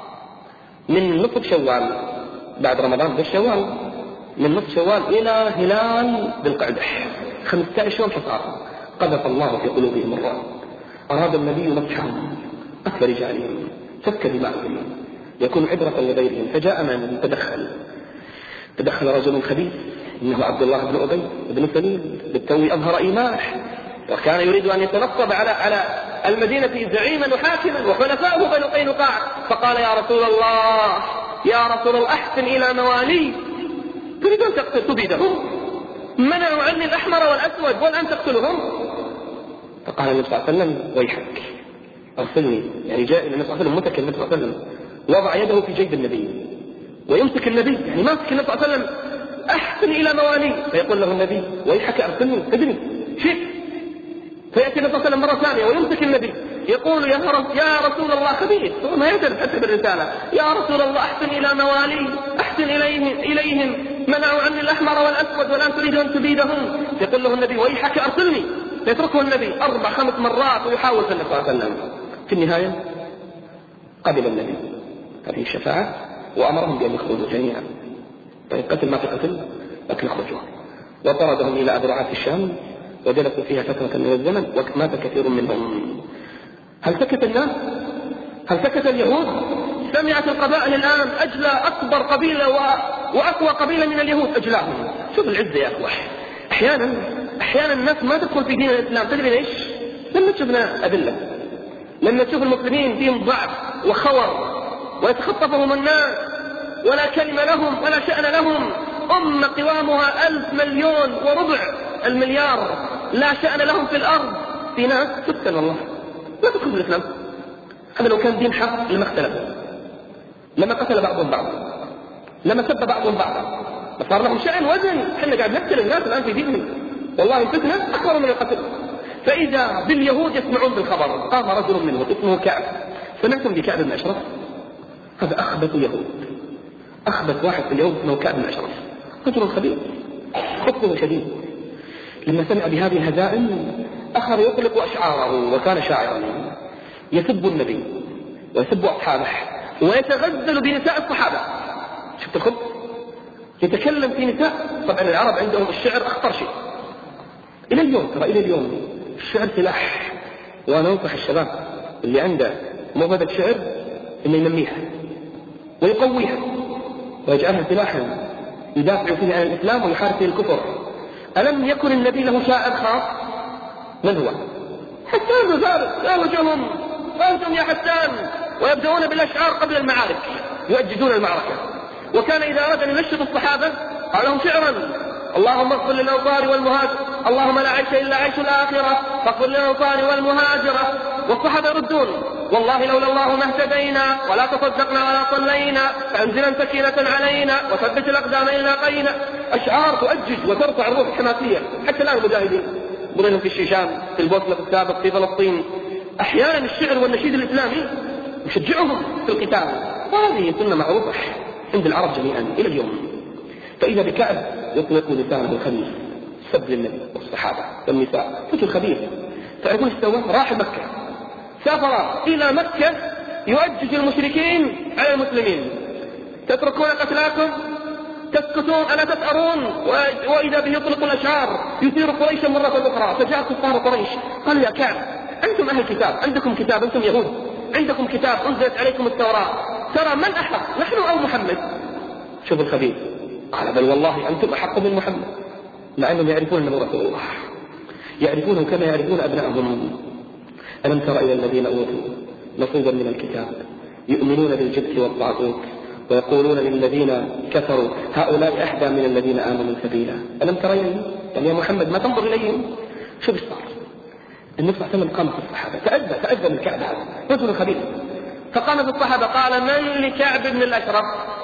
من نصف شوال بعد رمضان بالشوال، من نصف شوال إلى هلال بالقعدة، خمسة عشر يوم حصار. قذف الله في قلوبهم الرعب. أراد النبي مسحهم أكثر رجالهم، سفك دماءهم يكون عبرة لغيرهم. فجاء من تدخل تدخل رجل خبيث إنه عبد الله بن أبي بن سليم، بالتو أظهر إيمانه، وكان يريد أن يتنصب على على المدينة زعيما وحاكما وحلفاؤه بنو قينقاع. فقال يا رسول الله يا رسول الله أحسن إلى موالي، تريد أن تقتل تبيدهم؟ منعوا عني الأحمر والأسود والآن تقتلهم؟ فقال النبي صلى الله عليه وسلم ويحك أرسلني. يعني جاء النبي صلى الله عليه وسلم متكل النبي صلى الله عليه وسلم، وضع يده في جيب النبي ويمسك النبي، يعني ماسك النبي صلى الله عليه وسلم أحسن إلى موالي. فيقول له النبي ويحك أرسلني ابني شيء. فيأتي النبي صلى الله عليه وسلم مرة ثانية ويمسك النبي يقول يا يا رسول الله خبيث، هو ما يدري حتى بالرسالة، يا رسول الله أحسن إلى موالي، أحسن إليهم إليهم منعوا عني الأحمر والأسود والآن تريد أن تبيدهم. يقول له النبي ويحك أرسلني. فيتركه النبي أربع خمس مرات ويحاول في النبي صلى الله عليه وسلم. في النهاية قبل النبي هذه الشفاعة وأمرهم بأن يخرجوا جميعا. طيب قتل ما في قتل لكن اخرجوا. وطردهم إلى أذرعات الشام وجلسوا فيها فترة من الزمن ومات كثير منهم. هل سكت الناس؟ هل سكت اليهود؟ سمعت القبائل الآن أجلى أكبر قبيلة و... وأقوى قبيلة من اليهود أجلاهم. شوف العزة يا أخوة. أحيانا أحيانا الناس ما تدخل في دين الإسلام. تدري ليش؟ لما تشوفنا أدلة، لما تشوف المسلمين فيهم ضعف وخور ويتخطفهم الناس ولا كلمة لهم ولا شأن لهم. أمة قوامها ألف مليون وربع المليار لا شأن لهم في الأرض. في ناس تقتل والله لا تدخل في الإسلام. هذا لو كان دين حق لما اختلفوا، لما قتل بعضهم بعضا، لما سب بعضهم بعضا، فصار لهم شأن وزن. احنا قاعد نقتل الناس الآن في دينهم، والله الفتنة أكبر من القتل. فإذا باليهود يسمعون بالخبر. قام رجل منهم اسمه كعب. سمعتم بكعب بن أشرف؟ هذا أخبث يهود، أخبث واحد في اليهود اسمه كعب بن أشرف، رجل خبيث خطه شديد. لما سمع بهذه الهزائم أخذ يطلق أشعاره، وكان شاعرا يسب النبي ويسب أصحابه ويتغزل بنساء الصحابة. شفت الخبث؟ يتكلم في نساء. طبعا العرب عندهم الشعر أخطر شيء إلى اليوم. ترى إلى اليوم الشعر سلاح. وأنا أنصح الشباب اللي عنده موهبة شعر إنه ينميها ويقويها ويجعلها سلاحا يدافع فيه عن الإسلام ويحارب فيه الكفر. ألم يكن النبي له شاعر خاص؟ من هو؟ حسان بن ثابت. يا وجههم فأنتم يا حسان. ويبدأون بالأشعار قبل المعارك، يؤججون المعركة. وكان إذا أراد أن ينشط الصحابة قال لهم شعرا: اللهم اغفر للأنصار والمهاجر، اللهم لا عيش إلا عيش الآخرة، فاغفر للأنصار والمهاجرة. والصحابة يردون: والله لولا الله ما اهتدينا ولا تصدقنا ولا صلينا، فأنزلا سكينة علينا وثبت الأقدام إن لاقينا. أشعار تؤجج وترفع الروح الحماسية. حتى الآن المجاهدين برينهم في الشيشان، في البوسنة، في السابق، في فلسطين. أحيانا الشعر والنشيد الإسلامي يشجعهم في القتال. وهذه سنة معروفة عند العرب جميعا إلى اليوم. فإذا بكعب يطلق لسانه الخبيث سب للنبي والصحابة والنساء، رجل خبيث. تعرفون ايش سوى؟ راح مكة، سافر إلى مكة يؤجج المشركين على المسلمين: تتركون قتلاكم؟ تسكتون؟ ألا تسأرون؟ وإذا به يطلق الأشعار يثير قريشا مرة أخرى. فجاء كفار قريش قالوا: يا كعب، أنتم أهل كتاب، عندكم كتاب، أنتم يهود، عندكم كتاب، أنزلت عليكم التوراة، ترى من أحق، نحن أو محمد؟ شوف الخبيث، قال: بل والله أنتم أحق من محمد، مع أنهم يعرفون أنه رسول الله، يعرفونه كما يعرفون أبنائهم. ألم تر إلى الذين أوتوا نصيبا من الكتاب يؤمنون بالجبت والطاغوت ويقولون للذين كفروا هؤلاء أحدى من الذين آمنوا سبيلا. ألم تر إليهم؟ يعني يا محمد ما تنظر إليهم؟ شو بصار؟ النبي صلى الله عليه وسلم قام في الصحابة، تأذى تأذى من كعب هذا رجل خبيث، فقام في الصحابة قال: من لكعب بن الأشرف؟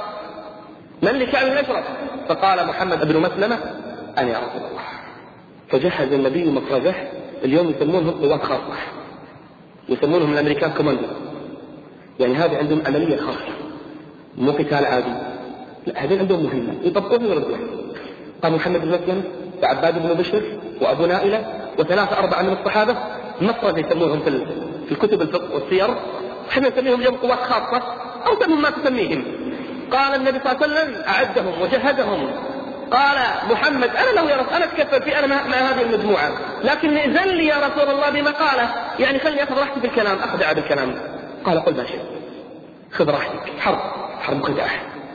من لكعب بن الأشرف؟ فقال محمد بن مسلمة: أنا يا رسول الله. فجهز النبي مفرزه، اليوم يسمونهم قوات خاصة، يسمونهم الأمريكان كوماندو، يعني هذه عندهم عملية خاصة، مو قتال عادي، لا هذين عندهم مهمة يطبقون ويردون. قام محمد بن مسلمة وعباد بن بشر وأبو نائلة وثلاثة أربعة من الصحابة، مفرزة يسمونهم في في الكتب الفقه والسير، احنا نسميهم اليوم قوات خاصة أو سمهم ما تسميهم. قال النبي صلى الله عليه وسلم: أعدهم وجهدهم. قال محمد: أنا لو يا رسول، أنا أتكفل في أنا مع هذه المجموعة، لكن إذن لي يا رسول الله بما قاله، يعني خلني أخذ راحتي بالكلام، أخدع بالكلام. قال: قل ما شئت، خذ راحتك، حرب حرب خداع.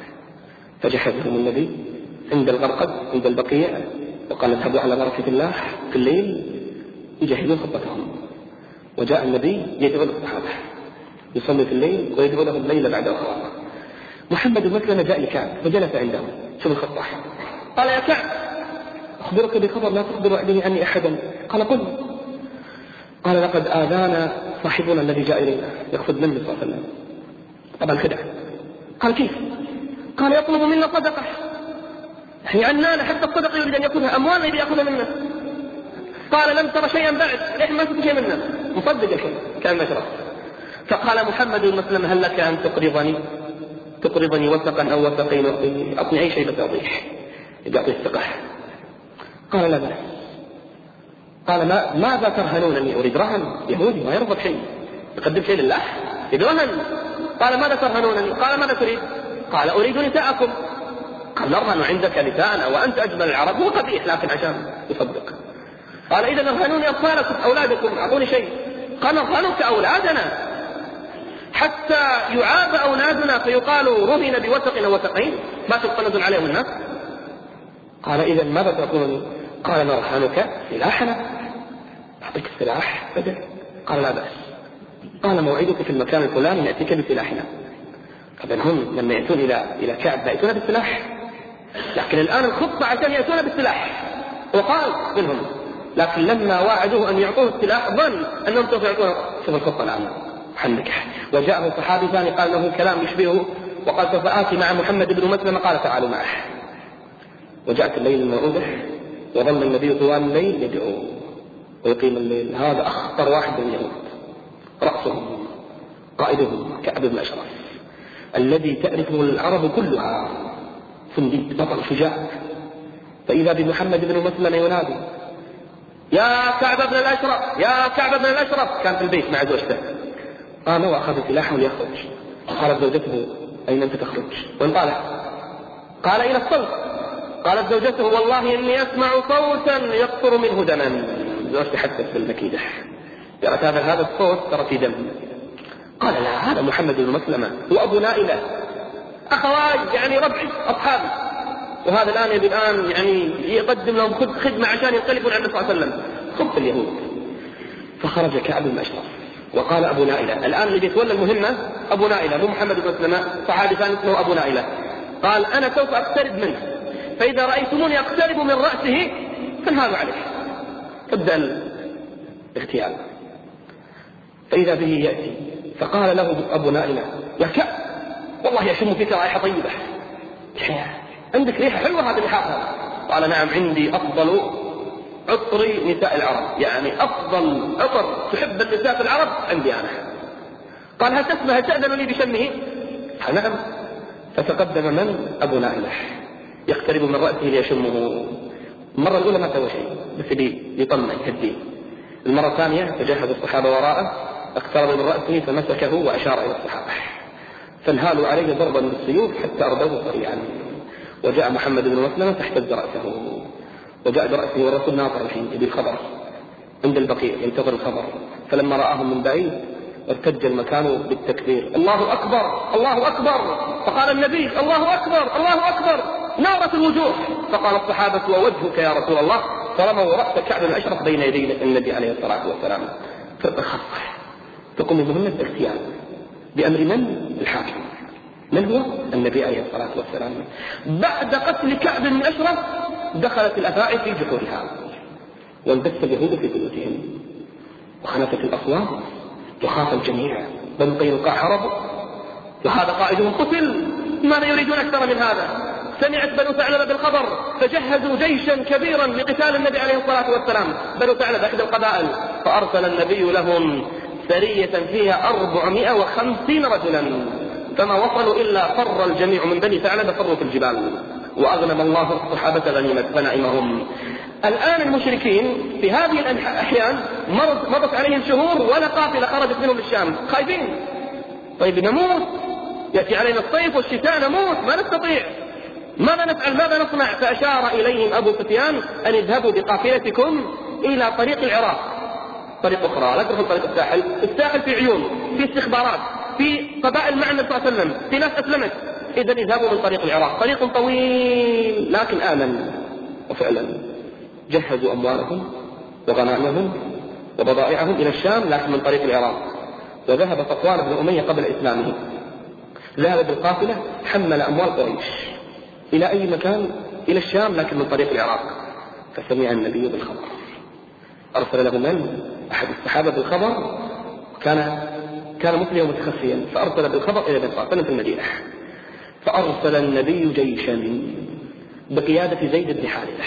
فجهزهم النبي عند الغرقد عند البقيع، وقال: اذهبوا على بركة الله في الليل يجهزون خطتهم. وجاء النبي يدعو للصحابة، يصلي في الليل ويدعو لهم الليلة بعد أخرى. محمد بن مسلمة جاء لكعب فجلس عنده. شوف الخطة، قال: يا كعب، أخبرك بخبر لا تخبر به عني أحدا. قال: قل. قال: لقد آذانا صاحبنا الذي جاء إلينا، يقصد النبي صلى الله عليه وسلم، طبعا خدع. قال: كيف؟ قال: يطلب منا صدقة، يعني عنانا حتى الصدقة يريد أن يأخذها، أموالنا يريد يأخذها منا. قال: لم ترى شيئا بعد، لكن ما تبقى شيء منا، مصدق الكلام كان مشرف. فقال محمد بن مسلم: هل لك أن تقرضني تقرضني وثقا أو وثقين، أعطني أي شيء بتوضيح يعطي الثقة. قال: لا بأس. قال: ما ماذا ترهنونني؟ أريد رهن، يهودي ما يرفض شيء، يقدم شيء لله، يريد رهن. قال: ماذا ترهنونني؟ قال: ماذا تريد؟ قال: أريد نساءكم. قال: نرهن عندك نساءنا وأنت أجمل العرب. هو قبيح لكن عشان يصدق. قال: إذا ارهنوني أطفالكم أولادكم، أعطوني شيء. قال: نرهنك أولادنا حتى يعاب أولادنا فيقال رهن بوثق أو وثقين، ما تبقى نزل عليهم الناس. قال: إذا ماذا تعطونني؟ قال: نرهنك سلاحنا، أعطيك السلاح بدل. قال: لا بأس. قال: موعدك في المكان الفلاني نأتيك بسلاحنا. طبعا هم لما يأتون إلى إلى كعب يأتون بالسلاح، لكن الآن الخطة عشان يأتون بالسلاح، وقال منهم، لكن لما واعدوه أن يعطوه السلاح ظن أنهم سوف يعطونه. شوف الخطة الآن محنكة. وجاءه صحابي ثاني قال له كلام يشبهه، وقال: سوف آتي مع محمد بن مسلمة. قال: تعالوا معه. وجاءت الليل الموعودة، وظل النبي طوال الليل يدعو ويقيم الليل. هذا أخطر واحد من اليهود، رأسهم قائدهم كعب بن أشرف، الذي تعرفه العرب كلها، صنديد بطل شجاع. فإذا بمحمد بن مسلمة ينادي: يا كعب بن الأشرف، يا كعب بن الأشرف. كان في البيت مع زوجته. قام وأخذ سلاحه ليخرج. قالت زوجته: أين أنت تخرج؟ وانطلق. قال: إلى الصوت. قالت زوجته: والله إني أسمع صوتا يقطر منه دما. زوجته حدث بالمكيدة، قالت: هذا هذا الصوت ترى في دم. قال: لا، هذا محمد بن مسلمة وأبو نائلة أخوات، يعني ربعي أصحابي، وهذا الآن يبي الآن يعني يقدم لهم خدمة عشان ينقلبون عن النبي صلى الله عليه وسلم. خبث اليهود. فخرج كعب بن أشرف وقال أبو نائلة، الآن اللي يتولى المهمة أبو نائلة مو محمد بن مسلمة، صحابي ثاني اسمه أبو نائلة. قال: أنا سوف أقترب منه، فإذا رأيتموني أقترب من رأسه فانهاروا عليه. تبدأ الاغتيال. فإذا به يأتي، فقال له أبو نائلة: يا كعب، والله يشم فيك رائحة طيبة، عندك ريحة حلوة هذا اللحاف. قال: نعم، عندي أفضل عطر نساء العرب، يعني أفضل عطر تحب النساء في العرب عندي أنا. قال: هل تسمح تأذن لي بشمه؟ قال: نعم. فتقدم من؟ أبو نائلة يقترب من رأسه ليشمه. المرة الأولى ما سوى شيء، بس يطمئن يهديه. المرة الثانية تجهز الصحابة وراءه، اقترب من رأسه فمسكه وأشار إلى الصحابة، فانهالوا عليه ضربا بالسيوف حتى أردوه صريعا. وجاء محمد بن مسلمة فاحتز رأسه، وجاء برأسه والرسول ناظر الحين بالخبر عند البقيع ينتظر الخبر، فلما رآهم من بعيد ارتج المكان بالتكبير، الله أكبر الله أكبر. فقال النبي الله أكبر الله أكبر، نارت الوجوه. فقال الصحابة ووجهك يا رسول الله، فرموا رأس كعب بن أشرف بين يدي النبي عليه الصلاة والسلام. فتخصح تقوم بمهمة اغتيال بأمر من؟ الحاكم. من هو؟ النبي عليه الصلاة والسلام. بعد قتل كعب بن أشرف دخلت الأفاعي في جحورها، وانبث اليهود في بيوتهم، وخلفت الأصوات، وخاف الجميع. بنو قينقاع حربوا، وهذا قائدهم قتل، ماذا يريدون أكثر من هذا؟ سمعت بنو ثعلبة بالخبر فجهزوا جيشا كبيرا لقتال النبي عليه الصلاة والسلام. بنو ثعلبة أحد القبائل، فأرسل النبي لهم سرية فيها أربعمائة وخمسين رجلا، فما وصلوا إلا فر الجميع من بني ثعلبة، فروا في الجبال، وأغنم الله الصحابة غنائمهم. الآن المشركين في هذه الأحيان مضت عليهم شهور ولا قافلة خرجت منهم للشام، خايفين. طيب نموت، يأتي علينا الصيف والشتاء، نموت ما نستطيع، ماذا نفعل ماذا نصنع؟ فأشار إليهم أبو سفيان أن يذهبوا بقافلتكم إلى طريق العراق، طريق أخرى لا تروحوا طريق الساحل. الساحل في عيون، في استخبارات، في قبائل مع النبي صلى الله عليه وسلم، في ناس أسلمت، إذن يذهبوا من طريق العراق، طريق طويل لكن آمن. وفعلا جهزوا أموالهم وغنائمهم وبضائعهم إلى الشام لكن من طريق العراق. وذهب صفوان بن أمية قبل إسلامه، ذهب بالقافلة حمل أموال قريش إلى أي مكان؟ إلى الشام لكن من طريق العراق. فسمع النبي بالخبر، أرسل له من؟ أحد الصحابة بالخبر، كان كان مسلما متخفيا، فأرسل بالخبر إلى بن قاتل في المدينة. فأرسل النبي جيشا بقيادة زيد بن حارثة،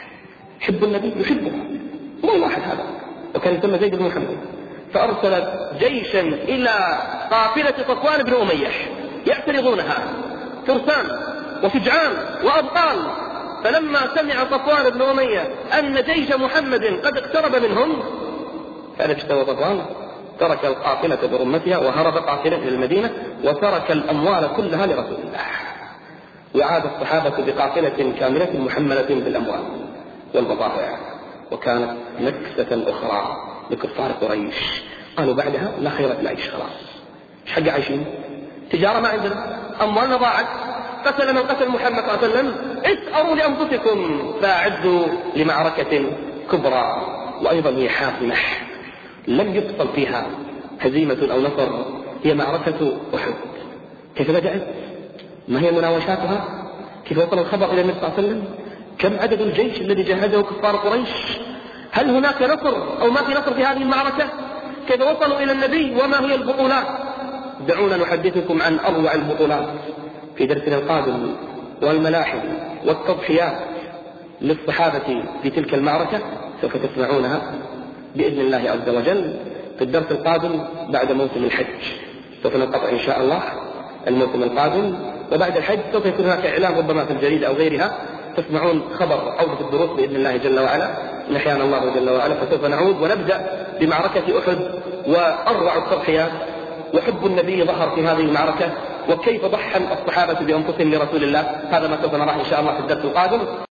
يحب النبي يحبه، مو واحد هذا، وكان يسمى زيد بن محمد. فأرسل جيشا إلى قافلة صفوان بن أمية يعترضونها، فرسان وشجعان وأبطال. فلما سمع صفوان بن أمية أن جيش محمد قد اقترب منهم، فأنا اجتوى صفوان، ترك القافلة برمتها وهرب قاتلا إلى المدينة، وترك الأموال كلها لرسول الله. وعاد الصحابة بقافلة كاملة محملة بالأموال والبضائع. وكانت نكسة أخرى لكفار قريش، قالوا بعدها لا خير في العيش، خلاص ايش حق عايشين؟ تجارة ما عندنا، أموالنا ضاعت، قتل من قتل محمد صلى الله عليه وسلم، اسأروا لأنفسكم فأعدوا لمعركة كبرى. وأيضا هي حاسمة لم يفصل فيها هزيمة أو نصر، هي معركة أحد. كيف بدأت؟ ما هي مناوشاتها؟ كيف وصل الخبر إلى النبي صلى الله عليه وسلم؟ كم عدد الجيش الذي جهزه كفار قريش؟ هل هناك نصر أو ما في نصر في هذه المعركة؟ كيف وصلوا إلى النبي وما هي البطولات؟ دعونا نحدثكم عن أروع البطولات في درسنا القادم، والملاحم والتضحيات للصحابة في تلك المعركة سوف تسمعونها بإذن الله عز وجل في الدرس القادم بعد موسم الحج. سوف نقطع إن شاء الله الموسم القادم، وبعد الحج سوف يكون هناك إعلان ربما في الجريدة أو غيرها، تسمعون خبر عودة الدروس بإذن الله جل وعلا، إن أحيانا الله جل وعلا. فسوف نعود ونبدأ بمعركة أحد وأروع التضحيات، وحب النبي ظهر في هذه المعركة، وكيف ضحى الصحابة بأنفسهم لرسول الله. هذا ما سوف نراه إن شاء الله في الدرس القادم.